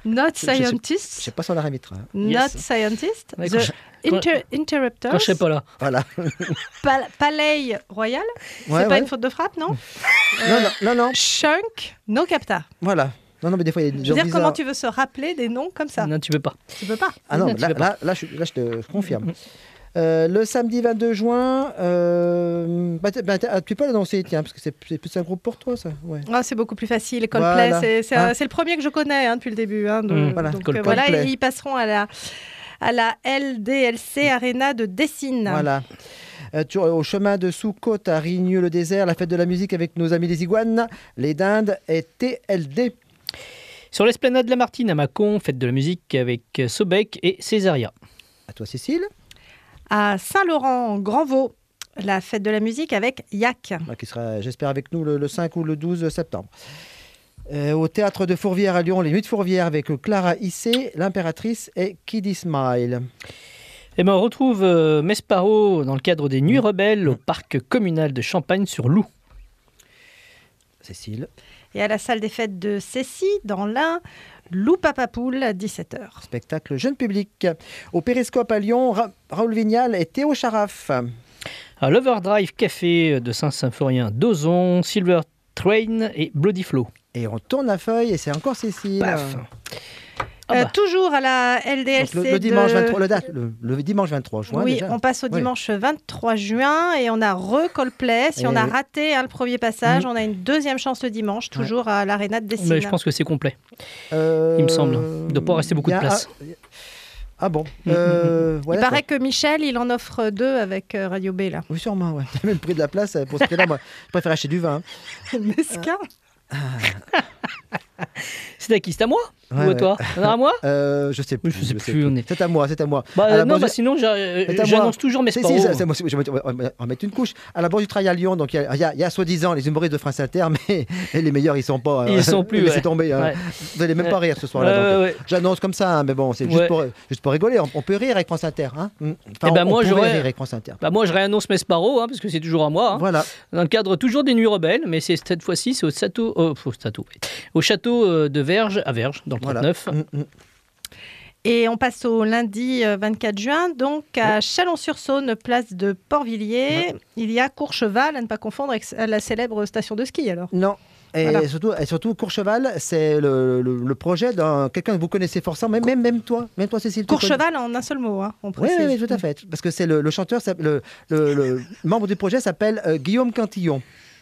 Not Je- je sais- Scientist. Je sais pas sur la rémitera. hein. Not Yes. Scientist. Ouais, The quand je- Inter- Interrupters. Quand je serai pas là. Voilà. Pal- Palais Royal. Ouais, C'est pas ouais. une faute de frappe, non? Non, non, non, non. Shunk. No Capta. Voilà. Non, non, mais des fois, il y a des Je gens veux dire, bizarres. comment tu veux se rappeler des noms comme ça? Non, tu peux pas. Tu peux pas. Ah non, Non, mais tu là, veux pas. là, là, je, là, je te je confirme. Euh, le samedi vingt-deux juin, euh, bah, t- bah, t- ah, tu peux l'annoncer, tiens, parce que c'est c'est plus un groupe pour toi, ça. Ouais. Ah, c'est beaucoup plus facile. Coldplay, Voilà. c'est c'est, Hein. euh, c'est le premier que je connais hein, depuis le début. Hein, de- Mmh. Voilà, donc, Coldplay. euh, voilà, Coldplay. et ils passeront à la, à la L D L C Arena de Dessine. Voilà. Euh, tu- au chemin de Soukhot à Rigneux-le-Désert, la fête de la musique avec nos amis les iguanes, les dindes et T L D. Sur l'esplanade de la Martine à Mâcon, fête de la musique avec Sobek et Césaria. À toi, Cécile, À Saint-Laurent-Grand-Vaux, la fête de la musique avec Yak. bah, qui sera, j'espère, avec nous le, le cinq ou le douze septembre. Euh, au théâtre de Fourvière à Lyon, les Nuits de Fourvière avec Clara Issé, l'impératrice et Kid Ismail. Et ben on retrouve euh, Mesparo dans le cadre des Nuits Rebelles au parc communal de Champagne-sur-Loup. Cécile, Et à la salle des fêtes de Cessy, dans l'Ain, Lou Papapoule, à dix-sept heures. spectacle jeune public. Au Périscope à Lyon, Ra- Raoul Vignal et Théo Charaf. À l'Overdrive Café de Saint-Symphorien d'Ozon, Silver Train et Bloody Flow. Et on tourne la feuille et c'est encore Cécile. Paf. Ah Euh, bah. toujours à la L D L Donc, C. le, le dimanche de- vingt-trois, le, date, le, le dimanche vingt-trois juin. Oui, déjà. on passe au Ouais. dimanche vingt-trois juin et on a re-Coldplay. Si Eh on a oui. raté hein, le premier passage, Mhm. on a une deuxième chance le dimanche, toujours à l'Arena de Dessine. Mais je pense que c'est complet. Euh, Il me semble. Il doit pas rester beaucoup de il y a- place. Ah, ah bon Mm, euh, ouais, Il d'accord. paraît que Michel, il en offre deux avec euh, Radio B, là. Oui, sûrement, ouais. Même le prix de la place, pour ce prix-là, moi, je préfère acheter du vin. Mesquin. C'est à qui? C'est à moi? Ouais, Ou à ouais. toi? On a à moi? Euh, je sais plus. Je sais plus, on est- C'est à moi, c'est à moi. Bah, À la euh, non, base- bah, sinon j'a- euh, C'est à moi. j'annonce toujours Si, Mesparo. si, ça- c'est moi, je vais mettre- on va mettre une couche. À la Bourse du Travail à Lyon, donc il y a, il y a- il y a soi-disant les humoristes de France Inter, mais les meilleurs, ils sont pas. hein. Ils sont plus, Laissez ouais. tomber. hein. Ouais. Vous allez même pas rire ce soir-là. Ouais, donc, ouais, euh, ouais. J'annonce comme ça, hein, mais bon, c'est juste, Ouais. pour, juste pour rigoler. On, on peut rire avec France Inter. Hein. Mm. Enfin, Eh ben, on, moi, on pourrait j'aurais- rire avec France Inter. Bah, moi, je réannonce Mesparo, hein, parce que c'est toujours à moi. hein. Voilà. Dans le cadre toujours des Nuits Rebelles, mais c'est cette fois-ci, c'est au château, euh, au château, ouais. au château euh, de Verges, à Verges, dans le Voilà. trente-neuf. Mm, mm. Et on passe au lundi euh, vingt-quatre juin, donc à Chalon-sur-Saône, place de Port-Villiers. Il y a Courcheval, à ne pas confondre avec la célèbre station de ski, alors. Non. Et, Voilà. surtout, et surtout, Courcheval, c'est le, le- le projet d'un quelqu'un que vous connaissez forcément, même, même, même toi, même toi, Cécile. tu connais- Courcheval en un seul mot, hein, on Oui, précise. oui, oui, tout à fait. Parce que c'est le, le chanteur, ça- le, le- le membre du projet s'appelle euh, Guillaume Cantillon.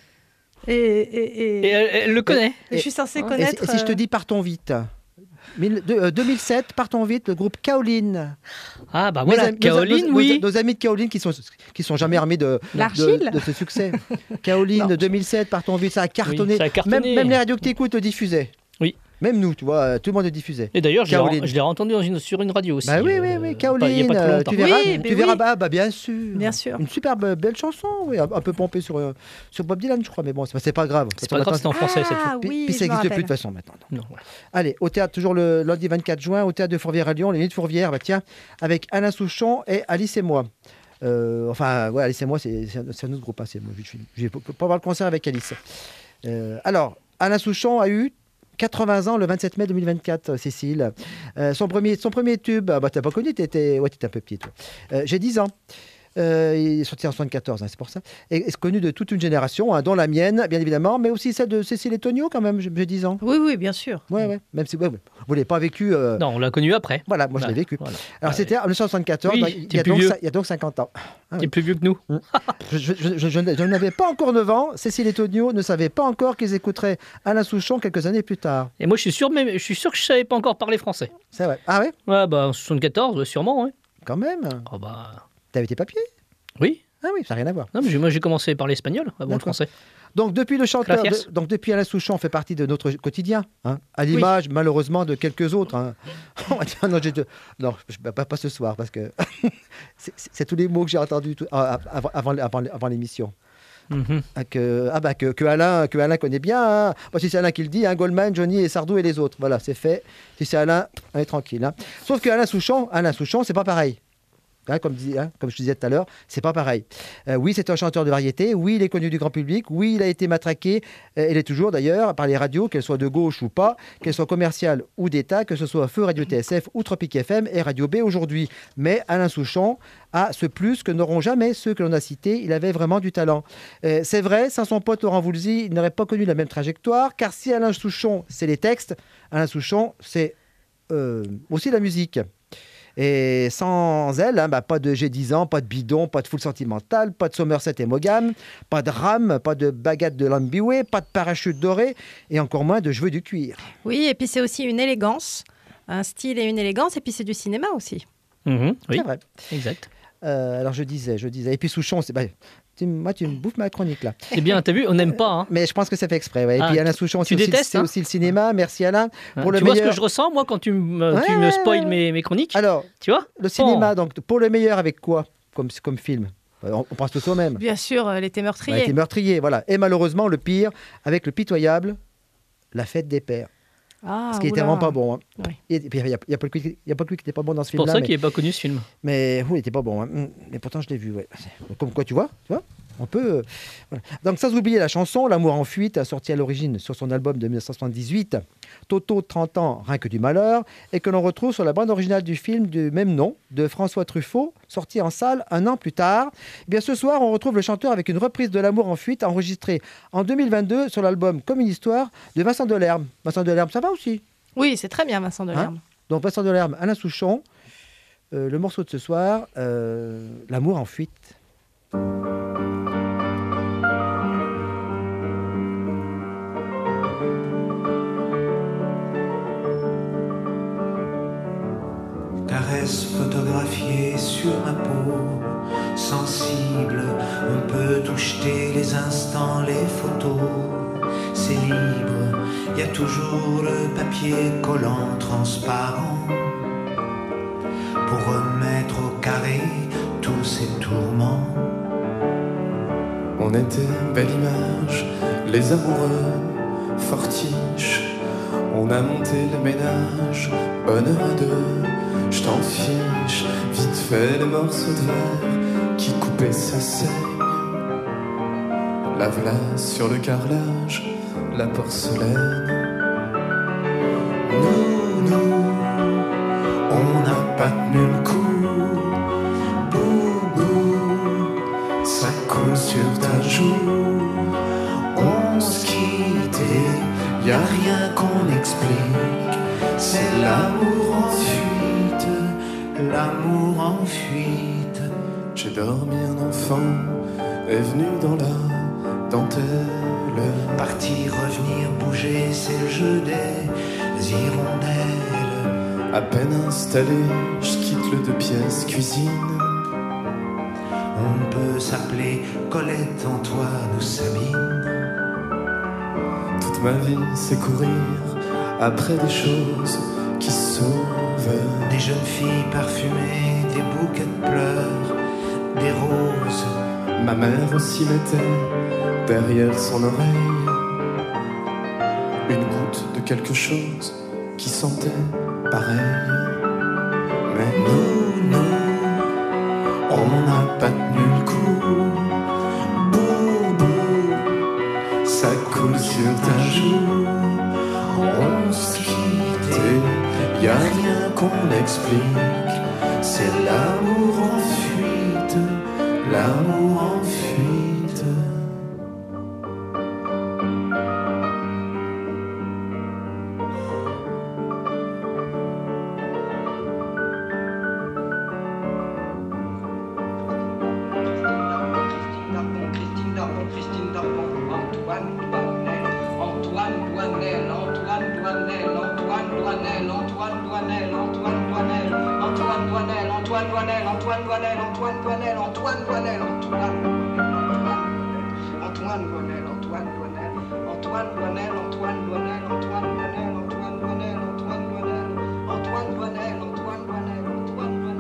Et, et- et- Et elle, elle le connaît. et je suis censée Et si- connaître... Et, si je te euh, dis Partons vite mille- de- euh, deux mille sept, Partons vite, le groupe Kaolin. Ah, bah Nos voilà, am- nos- Caroline, nos- oui. Nos, nos amis de Kaolin qui sont, qui sont jamais armés de, L'Archile de, de ce succès. Kaolin, Non. deux mille sept, Partons vite, ça a cartonné. Oui, ça a cartonné. Même, même les radios que tu écoutes le diffusaient. Oui. Même nous, tu vois, euh, tout le monde le diffusait. Et d'ailleurs, je l'ai Caroline. re- je l'ai entendu dans une, sur une radio aussi. Bah oui, oui, euh, oui, pas- Kaolin, il y a pas trop euh, longtemps. tu verras, Oui, tu mais verras oui. bah, bah, bien sûr. Bien sûr. Une superbe belle chanson, oui, un, un peu pompée sur, euh, sur Bob Dylan, je crois, mais bon, c'est c'est pas grave. C'est Quand pas on grave, attend- c'était en français cette fois. Ah Puis, oui, puis je ça me n'existe plus rappelle. de toute façon maintenant. Non, voilà. Allez, au théâtre, toujours le lundi vingt-quatre juin, au théâtre de Fourvière à Lyon, les Nuits de Fourvière, bah tiens, avec Alain Souchon et Alice et moi. Euh, enfin, ouais, Alice et moi, c'est c'est un, c'est un autre groupe. Hein, c'est- moi, je je- je vais pas pas voir le concert avec Alice. Euh, alors, Alain Souchon a eu quatre-vingts ans le vingt-sept mai deux mille vingt-quatre, Cécile. Euh, son, premier, son premier tube, ah bah, t'as pas connu, t'étais ouais, t'étais un peu petit, toi. Euh, J'ai dix ans. Euh, il est sorti en soixante-quatorze, hein, c'est pour ça. Et est connu de toute une génération, hein, dont la mienne, bien évidemment, mais aussi celle de Cécile et Tonio, quand même, j'ai j'ai dix ans. Oui, oui, bien sûr. Ouais, ouais. Même si ouais, ouais. vous ne l'avez pas vécu. euh, Non, on l'a connu après. Voilà, moi je l'ai Ouais, vécu. voilà. Alors Ouais. c'était en mille neuf cent soixante-quatorze, Oui, donc, il, t'es y a plus donc, vieux. ça- il y a donc cinquante ans. Ah Il oui. est plus vieux que nous. Je, je- je- je- je- je n'avais pas encore neuf ans, Cécile et Tonio ne savaient pas encore qu'ils écouteraient Alain Souchon quelques années plus tard. Et moi, je suis sûr, même, je suis sûr que je savais pas encore parler français. C'est vrai. Ah ouais, Ouais, bah, en soixante-quatorze, sûrement, ouais. quand même. Oh, bah, T'avais tes papiers? oui. Ah oui, ça n'a rien à voir. Non, mais j'ai- moi, j'ai commencé à parler espagnol avant le D'accord. français. Donc depuis le chanteur, Gracias. de- donc depuis Alain Souchon fait partie de notre quotidien, hein, à l'image malheureusement de quelques autres. Hein. On va dire, non, j'ai de- non, je- pas, pas ce soir parce que c'est- c'est c'est tous les mots que j'ai entendus tout- ah, avant, avant, avant, avant l'émission. Mhm. Ah, que, ah bah que, que Alain, que Alain connaît bien. Hein. Bon, si c'est Alain qui le dit, hein, Goldman, Johnny et Sardou et les autres. Voilà, c'est fait. Si c'est Alain, on est tranquille. Hein. Sauf que Alain Souchon, Alain Souchon, c'est pas pareil. Hein, comme, dis, hein, comme je disais tout à l'heure, c'est pas pareil. Euh, oui, c'est un chanteur de variété. Oui, il est connu du grand public. Oui, il a été matraqué. Euh, il est toujours d'ailleurs par les radios, qu'elles soient de gauche ou pas, qu'elles soient commerciales ou d'État, que ce soit Feu, Radio T S F ou Tropique F M et Radio B aujourd'hui. Mais Alain Souchon a ce plus que n'auront jamais ceux que l'on a cités. Il avait vraiment du talent. Euh, c'est vrai, sans son pote Laurent Voulzy, il n'aurait pas connu la même trajectoire. Car si Alain Souchon, c'est les textes, Alain Souchon, c'est euh, aussi la musique. Et sans elle, hein, bah, pas de J'ai dix ans, pas de Bidon, pas de Foule Sentimentale, pas de Somerset et Mogam, pas de Rame, pas de Baguette de Lambiway, pas de Parachute doré et encore moins de Cheveux du cuir. Oui, et puis c'est aussi une élégance, un style et une élégance, et puis c'est du cinéma aussi. Mmh, oui, c'est vrai. Exact. Euh, alors je disais, je disais. Et puis Souchon, c'est... Bah, tu, moi, tu me bouffes ma chronique, là. C'est bien, t'as vu, on n'aime pas. Hein. Mais je pense que c'est fait exprès. Ouais. Et Ah, puis Alain Souchon, tu c'est, aussi, détestes, c'est hein aussi le cinéma. Merci Alain. Hein, Pour le tu meilleur... vois ce que je ressens, moi, quand tu me, ouais, tu me spoil ouais. mes, mes chroniques. Alors, tu vois le cinéma, oh. donc, pour le meilleur, avec quoi comme, comme film? On, on pense tous au même. Bien sûr, euh, l'été meurtrier. Ouais, l'été meurtrier, voilà. Et malheureusement, le pire, avec le pitoyable, La Fête des Pères. Ah, Ce qui était oula. vraiment pas bon. Hein. Oui. Et puis, il n'y a, y a pas que lui qui n'était pas bon dans ce C'est pour film-là. ça mais... qu'il n'est pas connu, ce film. Mais oui, il était pas bon. Hein. Mais pourtant, je l'ai vu. Ouais. Comme quoi, tu vois, tu vois on peut. Euh, voilà. Donc, sans oublier la chanson, L'amour en fuite, sortie à l'origine sur son album de dix-neuf cent soixante-dix-huit, Toto, trente ans, rien que du malheur, et que l'on retrouve sur la bande originale du film du même nom, de François Truffaut, sorti en salle un an plus tard. Eh bien, ce soir, on retrouve le chanteur avec une reprise de L'amour en fuite, enregistrée en deux mille vingt-deux sur l'album Comme une histoire de Vincent Delerme. Vincent Delerme, ça va aussi? Oui, c'est très bien, Vincent Delerme. Hein Donc, Vincent Delerme, Alain Souchon, euh, le morceau de ce soir, euh, L'amour en fuite. Caresse photographiée sur ma peau, sensible, on peut tout jeter, les instants, les photos, c'est libre, y a toujours le papier collant transparent, pour remettre au carré tous ces tourments. On était belle image, les amoureux, fortiches, on a monté le ménage, bonheur à deux. Je t'en fiche, vite fait les morceaux de verre qui coupaient sa saigne. Lave-la sur le carrelage, la porcelaine. Nous, nous, on n'a pas tenu le coup. Bou, bou, ça coule sur ta joue. On se quittait, y a rien qu'on explique. C'est l'amour en fuite. L'amour en fuite. J'ai dormi un enfant, est venu dans la dentelle. Partir, revenir, bouger, c'est le jeu des hirondelles. À peine installé, je quitte le deux pièces cuisine. On peut s'appeler Colette, Antoine ou Sabine. Toute ma vie, c'est courir après des choses qui sauvent. Des jeunes filles parfumées, des bouquets de pleurs, des roses. Ma mère aussi mettait derrière son oreille une goutte de quelque chose qui sentait pareil. Mais nous, nous, on n'a pas tenu le coup. Bou, bou, ça coule sur ta joue. On se quittait. Y a rien qu'on explique, c'est l'amour en fuite, l'amour en fuite. Christine Darbon, Christine Darbon, Antoine Douanel, Antoine Douanel, Antoine Douanel, Antoine Douanel, Antoine Douanel, Antoine Douanel, Antoine Douanel, Antoine Douanel, Antoine Douanel, Antoine Douanel, Antoine Douanel, Antoine Antoine Douanel, Antoine Douanel, Antoine Douanel, Antoine Douanel, Antoine Douanel, Antoine Douanel, Antoine Douanel, Antoine Douanel, Antoine Douanel, Antoine Douanel, Antoine Douanel, Antoine Douanel.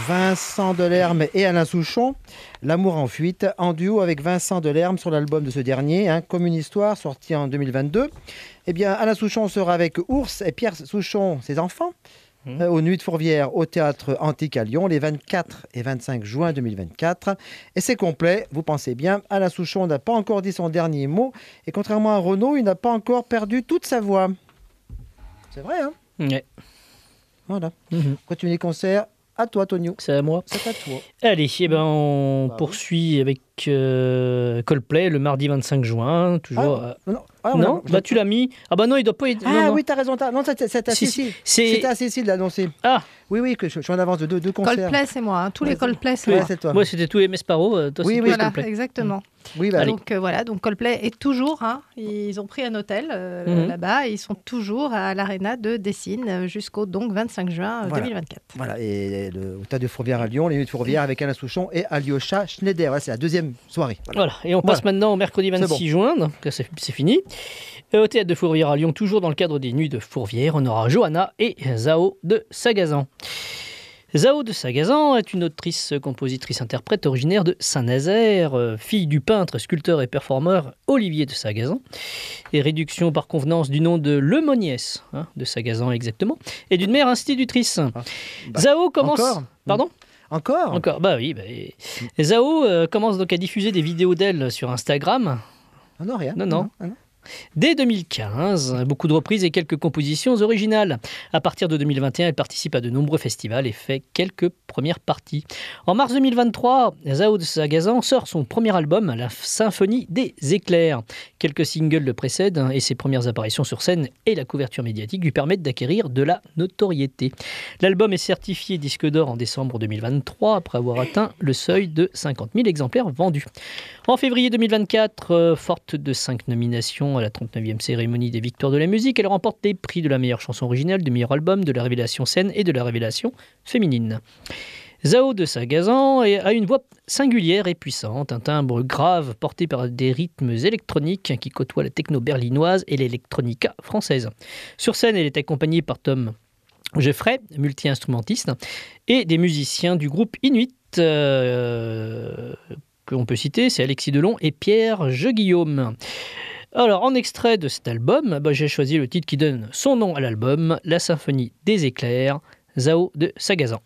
Vincent Delerme et Alain Souchon, L'amour en fuite, en duo avec Vincent Delerme sur l'album de ce dernier, hein, Comme une histoire, sorti en deux mille vingt-deux. Eh bien, Alain Souchon sera avec Ours et Pierre Souchon, ses enfants, mmh. euh, aux Nuits de Fourvière au Théâtre Antique à Lyon, les vingt-quatre et vingt-cinq juin deux mille vingt-quatre. Et c'est complet, vous pensez bien, Alain Souchon n'a pas encore dit son dernier mot, et contrairement à Renaud, il n'a pas encore perdu toute sa voix. C'est vrai, hein? Ouais. Voilà. Mmh. Continue les concerts. À toi, Tonio. C'est à moi. C'est à toi. Allez, eh ben, on bah, poursuit oui. avec euh, Coldplay le mardi vingt-cinq juin. Toujours. Ah, euh... non, ah, non, non bah, tu l'as mis. Ah bah non, il doit pas. Ah non, non. oui, t'as raison. T'as... Non, c'est, c'est à si, Cécile. c'est... C'était à Cécile d'annoncer. Ah. Oui, oui, que je, je suis en avance de deux, deux concerts. Coldplay, c'est moi. Hein. Tous ouais, les Coldplay, c'est ouais, moi. C'est toi. Moi, c'était tous les Mesparo. Euh, toi, oui, c'est oui, voilà, Coldplay. exactement. Oui, bah, donc euh, voilà, donc Coldplay est toujours, hein, ils ont pris un hôtel euh, mm-hmm. là-bas et ils sont toujours à l'Arena de Dessines jusqu'au donc vingt-cinq juin voilà. deux mille vingt-quatre. Voilà, et le Théâtre de Fourvière à Lyon, les Nuits de Fourvière avec Alain Souchon et Alyosha Schneider. Voilà, c'est la deuxième soirée. Voilà, voilà. Et on passe voilà. maintenant au mercredi vingt-six juin, donc c'est, c'est fini. Et au Théâtre de Fourvière à Lyon, toujours dans le cadre des Nuits de Fourvière, on aura Johanna et Zao de Sagazan. Zao de Sagazan est une autrice, compositrice, interprète originaire de Saint-Nazaire, euh, fille du peintre, sculpteur et performeur Olivier de Sagazan, et réduction par convenance du nom de Lemoniès, hein, de Sagazan exactement, et d'une mère institutrice. Ah, bah, Zao commence... Encore Pardon Encore Encore, bah oui. Bah, et... et Zao euh, commence donc à diffuser des vidéos d'elle sur Instagram. Ah non, rien. Non, non. non, non. Dès deux mille quinze, beaucoup de reprises et quelques compositions originales. À partir de deux mille vingt et un, elle participe à de nombreux festivals et fait quelques premières parties. En mars deux mille vingt-trois, Zao de Sagazan sort son premier album, La Symphonie des éclairs. Quelques singles le précèdent et ses premières apparitions sur scène et la couverture médiatique lui permettent d'acquérir de la notoriété. L'album est certifié disque d'or en décembre deux mille vingt-trois après avoir atteint le seuil de cinquante mille exemplaires vendus. En février deux mille vingt-quatre, euh, forte de cinq nominations à la trente-neuvième cérémonie des Victoires de la musique, elle remporte les prix de la meilleure chanson originale, du meilleur album, de la révélation scène et de la révélation féminine. Zao de Sagazan a une voix singulière et puissante, un timbre grave porté par des rythmes électroniques qui côtoient la techno berlinoise et l'électronica française. Sur scène, elle est accompagnée par Tom Geoffrey, multi-instrumentiste, et des musiciens du groupe Inuit, euh, qu'on peut citer, c'est Alexis Delon et Pierre Jeguillaume. Alors, en extrait de cet album, bah, j'ai choisi le titre qui donne son nom à l'album, La Symphonie des éclairs, Zao de Sagazan.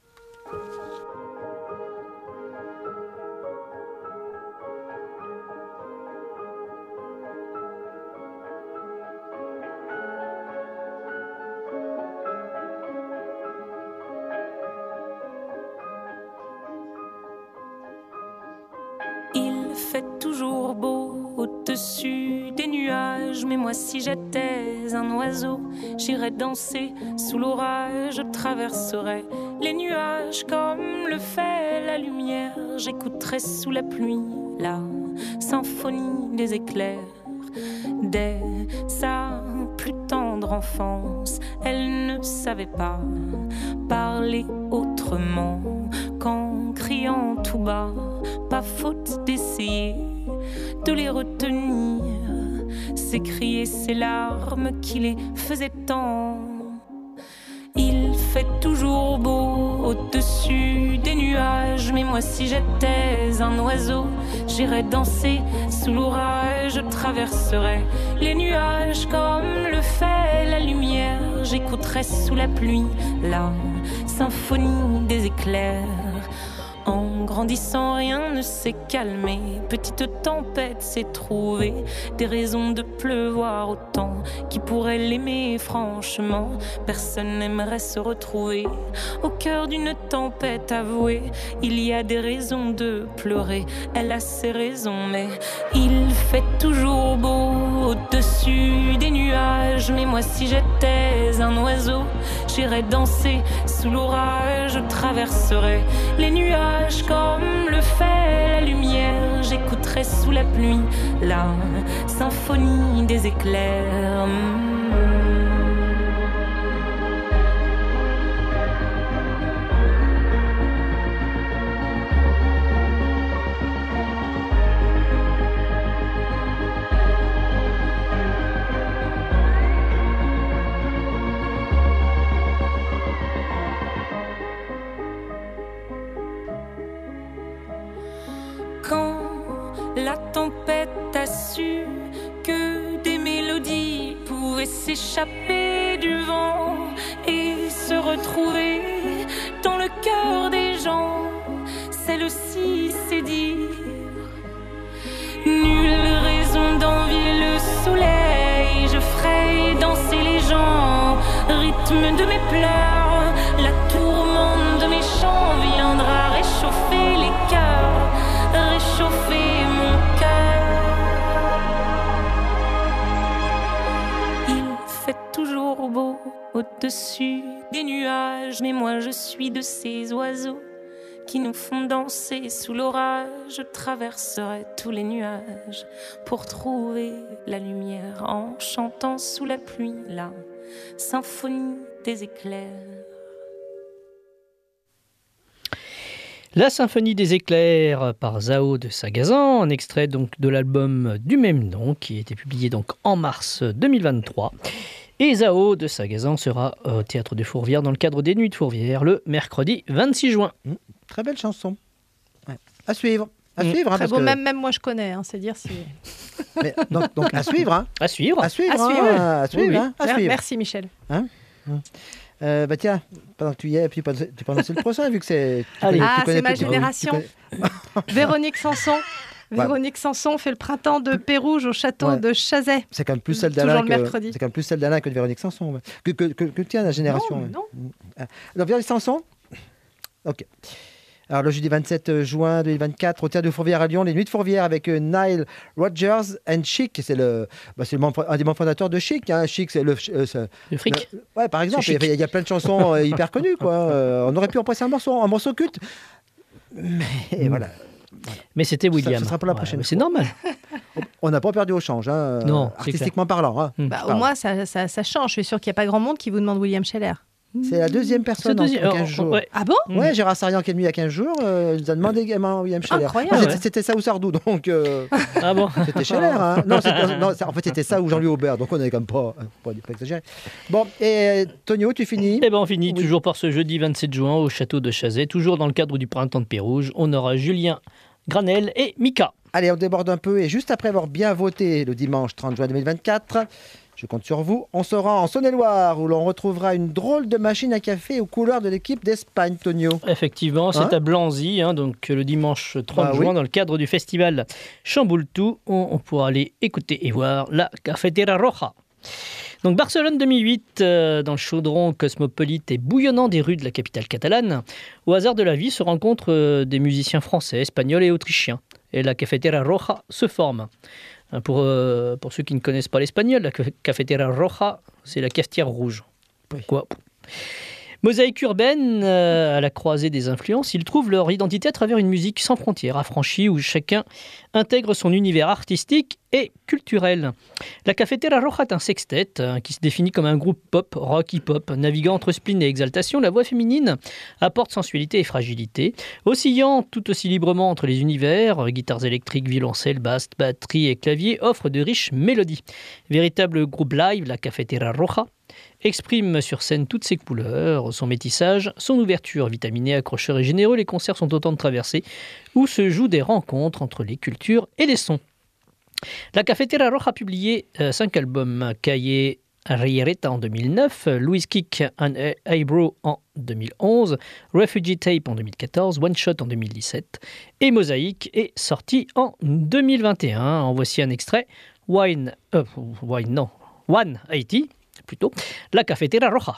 Il fait toujours beau au-dessus des nuages, mais moi si j'étais un oiseau, j'irais danser sous l'orage, je traverserais les nuages comme le fait la lumière, j'écouterais sous la pluie la symphonie des éclairs. Dès sa plus tendre enfance, elle ne savait pas parler autrement qu'en criant tout bas, pas faute d'essayer de les retenir, s'écrier ces larmes qui les faisaient tant. Il fait toujours beau au-dessus des nuages, mais moi si j'étais un oiseau, j'irais danser sous l'orage, je traverserais les nuages comme le fait la lumière, j'écouterais sous la pluie la symphonie des éclairs. En grandissant, rien ne s'est calmé. Petite tempête s'est trouvée des raisons de pleuvoir autant. Qui pourrait l'aimer franchement? Personne n'aimerait se retrouver au cœur d'une tempête avouée. Il y a des raisons de pleurer, elle a ses raisons, mais il fait toujours beau au-dessus des nuages. Mais moi si j'étais un oiseau, j'irais danser sous l'orage, je traverserais les nuages comme le fait la lumière, j'écouterai sous la pluie la symphonie des éclairs. s'échapper du vent et se retrouver dans le cœur des gens. Celle-ci, c'est dire nulle raison d'envier le soleil. Je ferai danser les gens, rythme de mes pleurs. La tourmente de mes chants viendra réchauffer les cœurs, réchauffer mon cœur. Il fait toujours beau au-dessus des nuages, mais moi je suis de ces oiseaux qui nous font danser sous l'orage. Je traverserai tous les nuages pour trouver la lumière en chantant sous la pluie la symphonie des éclairs. La symphonie des éclairs par Zao de Sagazan, un extrait donc de l'album du même nom qui a été publié donc en mars deux mille vingt-trois. Et Zao de Sagazan sera au Théâtre de Fourvière dans le cadre des Nuits de Fourvière le mercredi vingt-six juin. Mmh, très belle chanson. Ouais. À suivre. À Mmh. suivre. Hein, Très parce beau, que... même, même moi je connais, hein, c'est dire si... Mais, donc, donc à suivre. Hein. À suivre. À suivre. À suivre. Hein, à suivre, Oui, oui. hein, à suivre. Merci Michel. Hein euh, bah tiens, pendant que tu y es, puis tu prononces le prochain, vu que c'est... tu Allez. connais- tu Ah, connais c'est ma plus- génération. tu connais- Véronique Sanson. Véronique Sanson fait le printemps de Pérouge au château Ouais. de Chazet. C'est quand même plus celle Toujours d'Alain le que, mercredi. c'est quand même plus celle d'Alain que de Véronique Sanson. ouais. Que, que, que, que tiens, la génération. Non, ouais. non. Ah. Alors, Véronique Sanson. Ok. Alors, le jeudi vingt-sept juin deux mille vingt-quatre, au Théâtre de Fourvière à Lyon, les Nuits de Fourvière avec euh, Nile Rodgers and Chic. C'est, le, bah, c'est le membre- un des membres fondateurs de Chic. Hein. Chic, c'est le. euh, c'est- Le fric. le- ouais, par exemple. C'est Il y, a- il y a plein de chansons euh, hyper connues. Quoi. Euh, on aurait pu en passer un morceau, un morceau culte. Mais voilà. Mais c'était William. Ça- ça sera pour la Ouais, prochaine mais c'est fois. normal. On n'a pas perdu au change, hein, Non, euh, c'est artistiquement parlant. Hein. Hum. Bah, Je au parle. moins, ça, ça, ça change. Je suis sûre qu'il n'y a pas grand monde qui vous demande William Scheller. C'est la deuxième personne C'est deuxième- en quinze oh, jours. ouais. Ah bon Ouais, Gérard Sarian qui est venu il y a quinze jours, euh, il nous a demandé également William Scheller. Incroyable. Moi, Ouais. c'était- C'était ça ou Sardou, donc euh, Ah bon. c'était Scheller. Hein. Non, c'était- non, ça- en fait, c'était ça ou Jean-Louis Aubert, donc on n'est quand même pas, pas, pas exagéré. Bon, et Tonio, tu finis. Eh ben on finit Oui. toujours par ce jeudi vingt-sept juin au château de Chazet, toujours dans le cadre du printemps de Pérouge. On aura Julien Granel et Mika. Allez, on déborde un peu, et juste après avoir bien voté le dimanche trente juin deux mille vingt-quatre, je compte sur vous, on sera en Saône-et-Loire, où l'on retrouvera une drôle de machine à café aux couleurs de l'équipe d'Espagne, Tonio. Effectivement, c'est Hein à Blanzy, hein, donc le dimanche trente Bah juin, oui. dans le cadre du festival Chamboultou, on, on pourra aller écouter et voir la Cafetera Roja. Donc Barcelone deux mille huit, euh, dans le chaudron cosmopolite et bouillonnant des rues de la capitale catalane, au hasard de la vie se rencontrent euh, des musiciens français, espagnols et autrichiens. Et la Cafetera Roja se forme. Hein, Pour, euh, pour ceux qui ne connaissent pas l'espagnol, la ca- Cafetera Roja, c'est la cafetière rouge. Pourquoi ? Mosaïque urbaine, euh, à la croisée des influences, ils trouvent leur identité à travers une musique sans frontières, affranchie, où chacun intègre son univers artistique et culturel. La Cafetera Roja est un sextet hein, qui se définit comme un groupe pop, rock, hip-hop, naviguant entre spleen et exaltation. La voix féminine apporte sensualité et fragilité, oscillant tout aussi librement entre les univers, guitares électriques, violoncelles, basses, batterie et clavier, offre de riches mélodies. Véritable groupe live, la Cafetera Roja exprime sur scène toutes ses couleurs, son métissage, son ouverture vitaminée, accrocheur et généreux. Les concerts sont autant de traversées où se jouent des rencontres entre les cultures et les sons. La Cafetera Roja a publié euh, cinq albums, Calle Riereta en deux mille neuf, Louis Kick and Eyebrow en deux mille onze, Refugee Tape en deux mille quatorze, One Shot en deux mille dix-sept et Mosaïque est sorti en deux mille vingt et un. En voici un extrait, Wine, euh, Wine non, One eighty plutôt, la Cafetera Roja.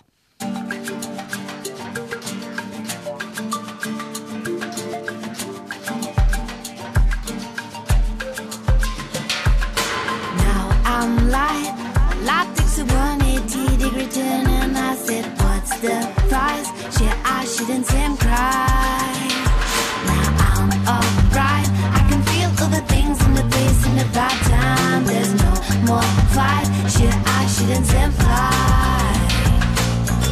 Now I'm light, light takes a one eighty degree turn, and I said, what's the price? Shit, I shouldn't seem cry. Now I'm alright, I can feel all the things in the place in the bad time. There's no more fight. Shit, I shouldn't seem fly. Now you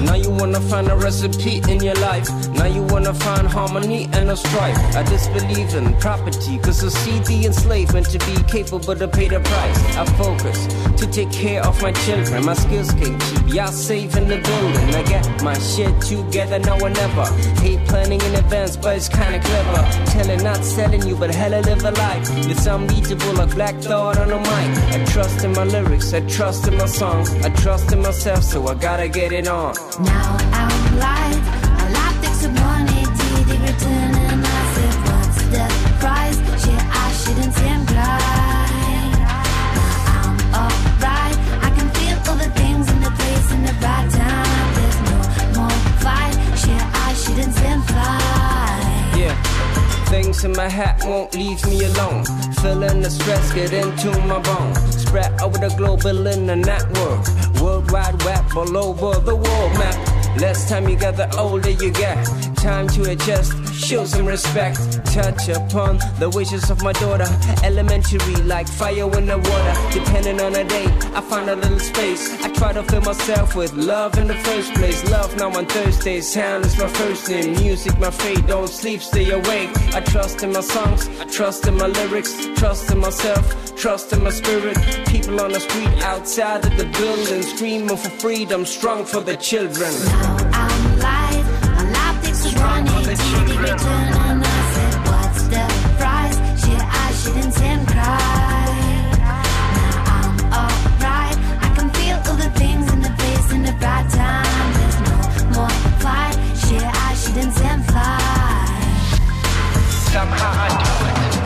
wanna find a recipe in your life. Now you wanna find harmony and no strife. I disbelieve in property, cause I see the enslavement to be capable to pay the price. I focus to take care of my children. My skills can keep y'all safe in the building. I get my shit together now or never. Hate planning in advance, but it's kinda clever. Telling, not selling you, but hella live a life. It's unbeatable like Black Thought on a mic. I trust in my lyrics, I trust in my songs, I trust in myself, so I gotta get it on. Now I'm live, a life takes a one eighty degree turn, and I said, what's the price? Shit, I shouldn't seem blind. Now I'm alright, I can feel all the things in the place in the right time. There's no more fight, shit, I shouldn't seem fly. Yeah. Things in my hat won't leave me alone. Feeling the stress get into my bones. Spread over the global in the network. World Wide Web all over the world map. Less time you get, the older you get. Time to adjust, show some respect. Touch upon the wishes of my daughter. Elementary like fire in the water. Depending on a day, I find a little space. I try to fill myself with love in the first place. Love now on Thursdays, sound is my first name. Music my fate, don't sleep, stay awake. I trust in my songs, I trust in my lyrics. Trust in myself, trust in my spirit. People on the street outside of the building screaming for freedom, strong for the children. I'm live, a life takes a one eighty degree turn, and I said, what's the price? Shit, I shouldn't seem cry. Now I'm alright, I can feel all the things in the place in the right time. There's no more fight, shit, I shouldn't seem fly. Somehow I do it.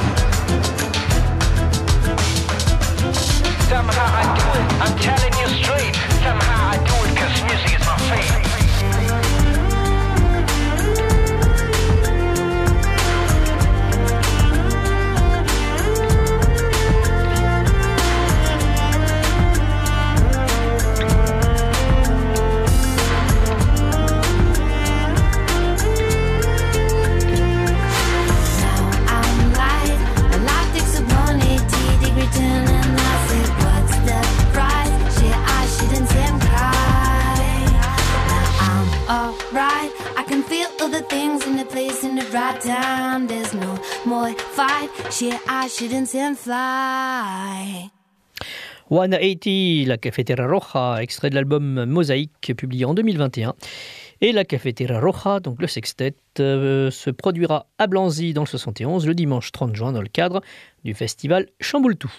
Somehow I do it. I'm telling you straight. Somehow I do it cause music is my favorite. Time, there's no more fight. Shit, I shouldn't seem fly. cent quatre-vingts, la Cafetera Roja, extrait de l'album Mosaïque, publié en deux mille vingt et un. Et la Cafetera Roja, donc le sextet, euh, se produira à Blanzy dans le soixante et onze le dimanche trente juin dans le cadre du festival Chamboultou.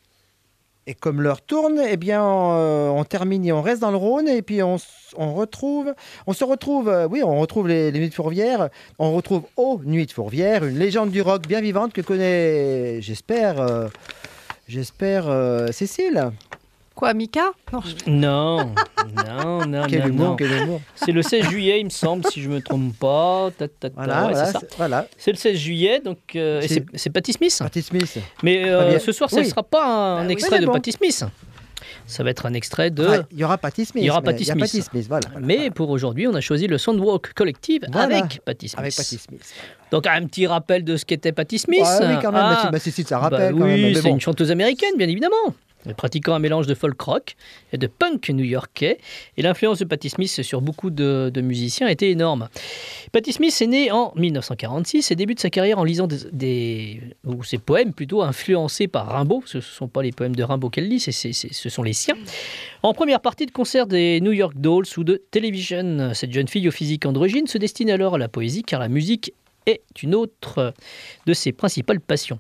Et comme l'heure tourne, eh bien, euh, on termine et on reste dans le Rhône et puis on, on retrouve, on se retrouve, euh, oui, on retrouve les, les Nuits de Fourvière. On retrouve aux Nuits de Fourvière, une légende du rock bien vivante que connaît, j'espère, euh, j'espère, euh, Cécile. Quoi, Mika? Non, je... non, non, non, quel non, humour, non. Quel humour. C'est le seize juillet, il me semble, si je ne me trompe pas. Ta, ta, ta. Voilà, ouais, voilà, c'est ça. c'est, voilà. C'est le seize juillet, donc euh, et c'est, c'est Patti Smith. Patti Smith. Mais euh, ce soir, ce ne oui. sera pas un, un bah, extrait oui, de bon. Patti Smith. Ça va être un extrait de... Ah, il y aura Patti Smith. Il y aura mais Patti il y a Smith. Patti Smith, voilà, voilà, mais voilà. pour aujourd'hui, on a choisi le Soundwalk Collective Voilà. avec Patti Smith. Avec Patti Smith. Donc un petit rappel de ce qu'était Patti Smith. Ouais, oui, quand même, Ah, bah, Cécile, ça bah rappelle oui, quand même. Mais c'est bon. une chanteuse américaine, bien évidemment. Pratiquant un mélange de folk rock et de punk new-yorkais. Et l'influence de Patti Smith sur beaucoup de, de musiciens était énorme. Patti Smith est née en dix-neuf cent quarante-six et débute sa carrière en lisant des, des ou ses poèmes plutôt influencés par Rimbaud. Ce ne sont pas les poèmes de Rimbaud qu'elle lit, c'est, c'est, c'est, ce sont les siens. En première partie de concert des New York Dolls ou de Television, cette jeune fille au physique androgyne se destine alors à la poésie car la musique est une autre de ses principales passions.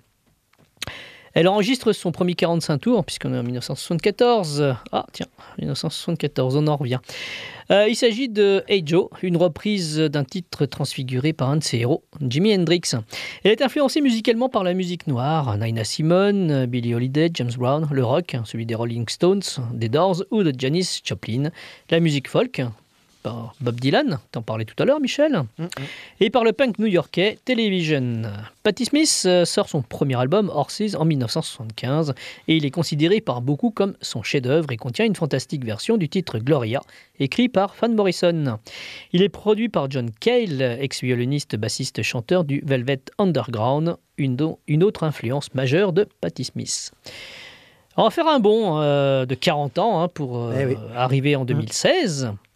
Elle enregistre son premier quarante-cinq tours, puisqu'on est en dix-neuf cent soixante-quatorze. Ah, tiens, dix-neuf cent soixante-quatorze, on en revient. Euh, il s'agit de Hey Joe, une reprise d'un titre transfiguré par un de ses héros, Jimi Hendrix. Elle est influencée musicalement par la musique noire, Nina Simone, Billie Holiday, James Brown, le rock, celui des Rolling Stones, des Doors ou de Janis Joplin, la musique folk, par Bob Dylan, t'en parlais tout à l'heure Michel, mm-hmm. et par le punk new-yorkais Television. Patti Smith sort son premier album Horses en dix-neuf cent soixante-quinze et il est considéré par beaucoup comme son chef-d'œuvre et contient une fantastique version du titre Gloria, écrit par Van Morrison. Il est produit par John Cale, ex-violoniste, bassiste, chanteur du Velvet Underground, une, do- une autre influence majeure de Patti Smith. On va faire un bond euh, de quarante ans hein, pour euh, eh oui. arriver en deux mille seize.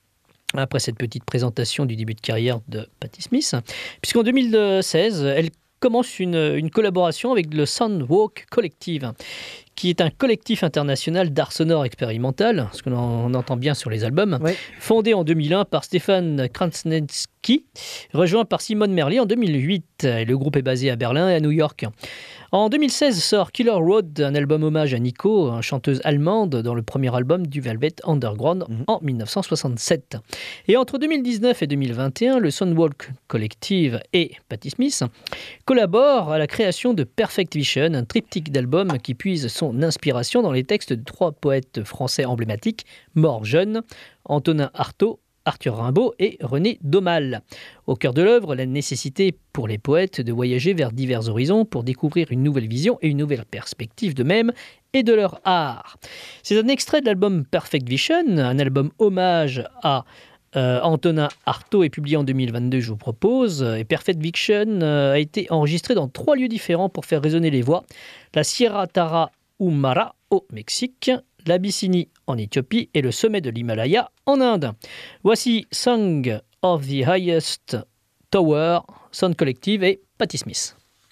après cette petite présentation du début de carrière de Patti Smith, puisqu'en deux mille seize, elle commence une, une collaboration avec le Soundwalk Collective, qui est un collectif international d'art sonore expérimental, ce que l'on entend bien sur les albums, oui. Fondé en deux mille un par Stéphane Krasnetsky, rejoint par Simone Merli en deux mille huit. Le groupe est basé à Berlin et à New York. En deux mille seize sort Killer Road, un album hommage à Nico, une chanteuse allemande, dans le premier album du Velvet Underground mmh. en dix-neuf cent soixante-sept. Et entre deux mille dix-neuf et deux mille vingt et un, le Soundwalk Collective et Patti Smith collaborent à la création de Perfect Vision, un triptyque d'albums qui puise son inspiration dans les textes de trois poètes français emblématiques, morts jeunes, Antonin Artaud, Arthur Rimbaud et René Daumal. Au cœur de l'œuvre, la nécessité pour les poètes de voyager vers divers horizons pour découvrir une nouvelle vision et une nouvelle perspective d'eux-mêmes et de leur art. C'est un extrait de l'album Perfect Vision, un album hommage à euh, Antonin Artaud est publié en deux mille vingt-deux, je vous propose. Et Perfect Vision euh, a été enregistré dans trois lieux différents pour faire résonner les voix. La Sierra Tara Humara au Mexique, l'Abyssinie en Éthiopie et le sommet de l'Himalaya en Inde. Voici Song of the Highest Tower, Sound Collective et Patti Smith.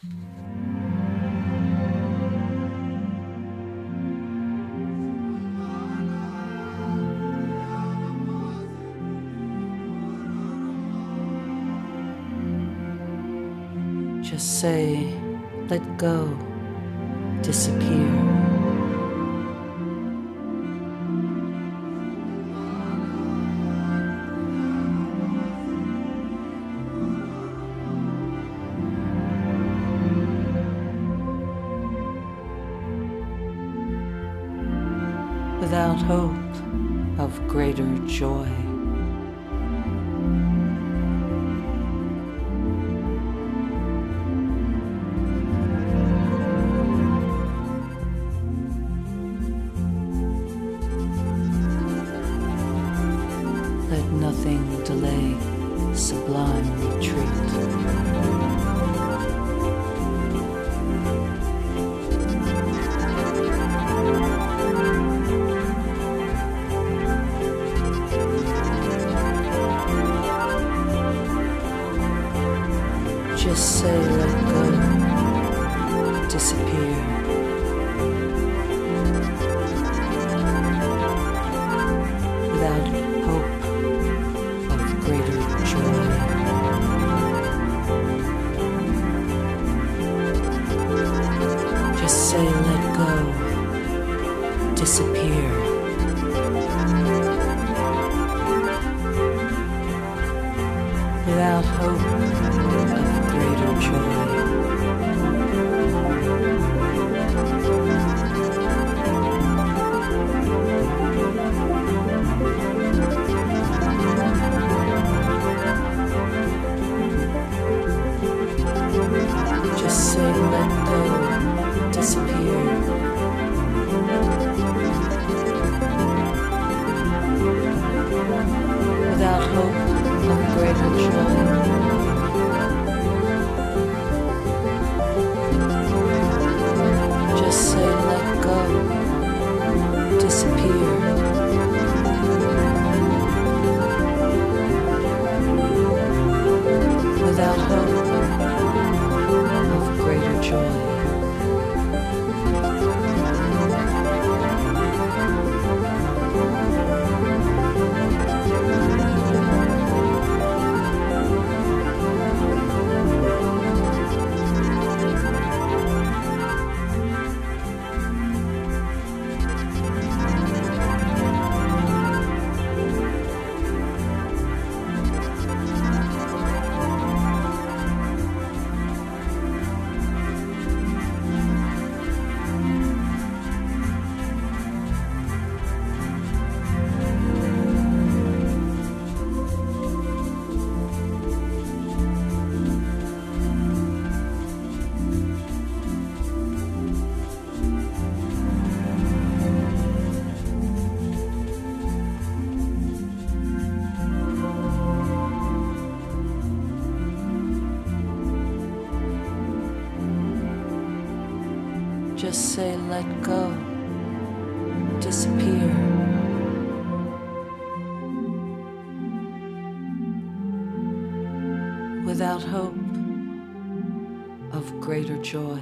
Just say, let go, disappear. Without hope of greater joy. Let nothing delay sublime retreat. Just say let go, disappear. Without hope of greater joy. Just say let go, disappear. Without hope of greater joy. Just say let go, disappear. Without hope of greater joy. Just say let go, disappear. Without hope of greater joy. Just say let go, disappear. without hope of greater joy.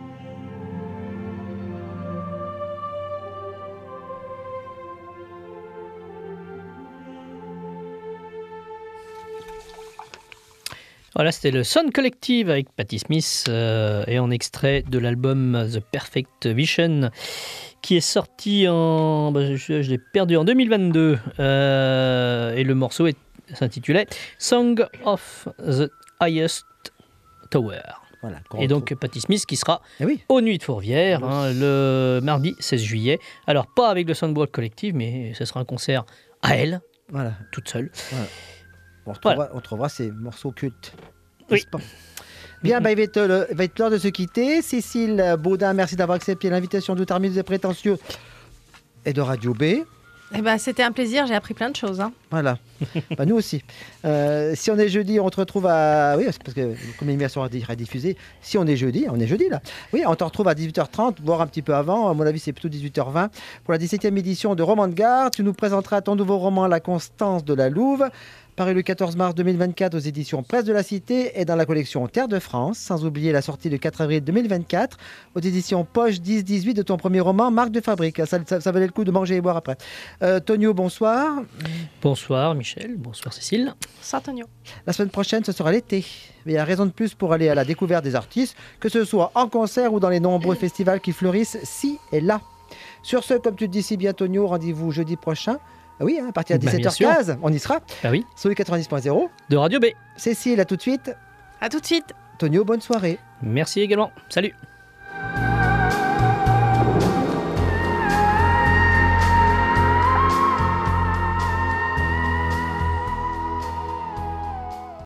Voilà, c'était le Sound Collective avec Patti Smith euh, et en extrait de l'album The Perfect Vision qui est sorti en... Bah, je, je l'ai perdu en deux mille vingt-deux euh, et le morceau est, s'intitulait Song of the Highest Tower. Voilà, et donc Patti Smith qui sera eh oui. aux Nuits de Fourvière hein, le mardi seize juillet. Alors pas avec le Soundwalk Collective mais ce sera un concert à elle, voilà. toute seule. Voilà. On retrouvera, Voilà. on retrouvera ces morceaux cultes. Oui. Bien, bah, il va être, le- il va être l'heure de se quitter. Cécile Baudin, merci d'avoir accepté l'invitation de Tarmis et Prétentieux et de Radio B. Eh ben, c'était un plaisir, j'ai appris plein de choses. Hein. Voilà. Bah, nous aussi. Euh, si on est jeudi, on te retrouve à... Oui, c'est parce que comme l'émission sera diffusée, si on est jeudi, on est jeudi là. Oui, on te retrouve à dix-huit heures trente, voire un petit peu avant. À mon avis, c'est plutôt dix-huit heures vingt. Pour la dix-septième édition de Roman de Gare, tu nous présenteras ton nouveau roman La Constance de la Louve, paru le quatorze mars deux mille vingt-quatre aux éditions Presse de la Cité et dans la collection Terre de France, sans oublier la sortie le quatre avril deux mille vingt-quatre aux éditions Poche dix dix-huit de ton premier roman, Marque de fabrique. Ça, ça, ça valait le coup de manger et boire après. Euh, Tonio, bonsoir. Bonsoir Michel, bonsoir Cécile. Bonsoir Tonio. La semaine prochaine, ce sera l'été. Il y a raison de plus pour aller à la découverte des artistes, que ce soit en concert ou dans les nombreux festivals qui fleurissent ci et là. Sur ce, comme tu te dis si bien Tonio, rendez-vous jeudi prochain. Ah oui, hein, à partir de Bah, dix-sept heures bien quinze, on y sera. Ah oui. Sur le quatre-vingt-dix point zéro. De Radio B. Cécile, à tout de suite. À tout de suite. Tonio, bonne soirée. Merci également. Salut.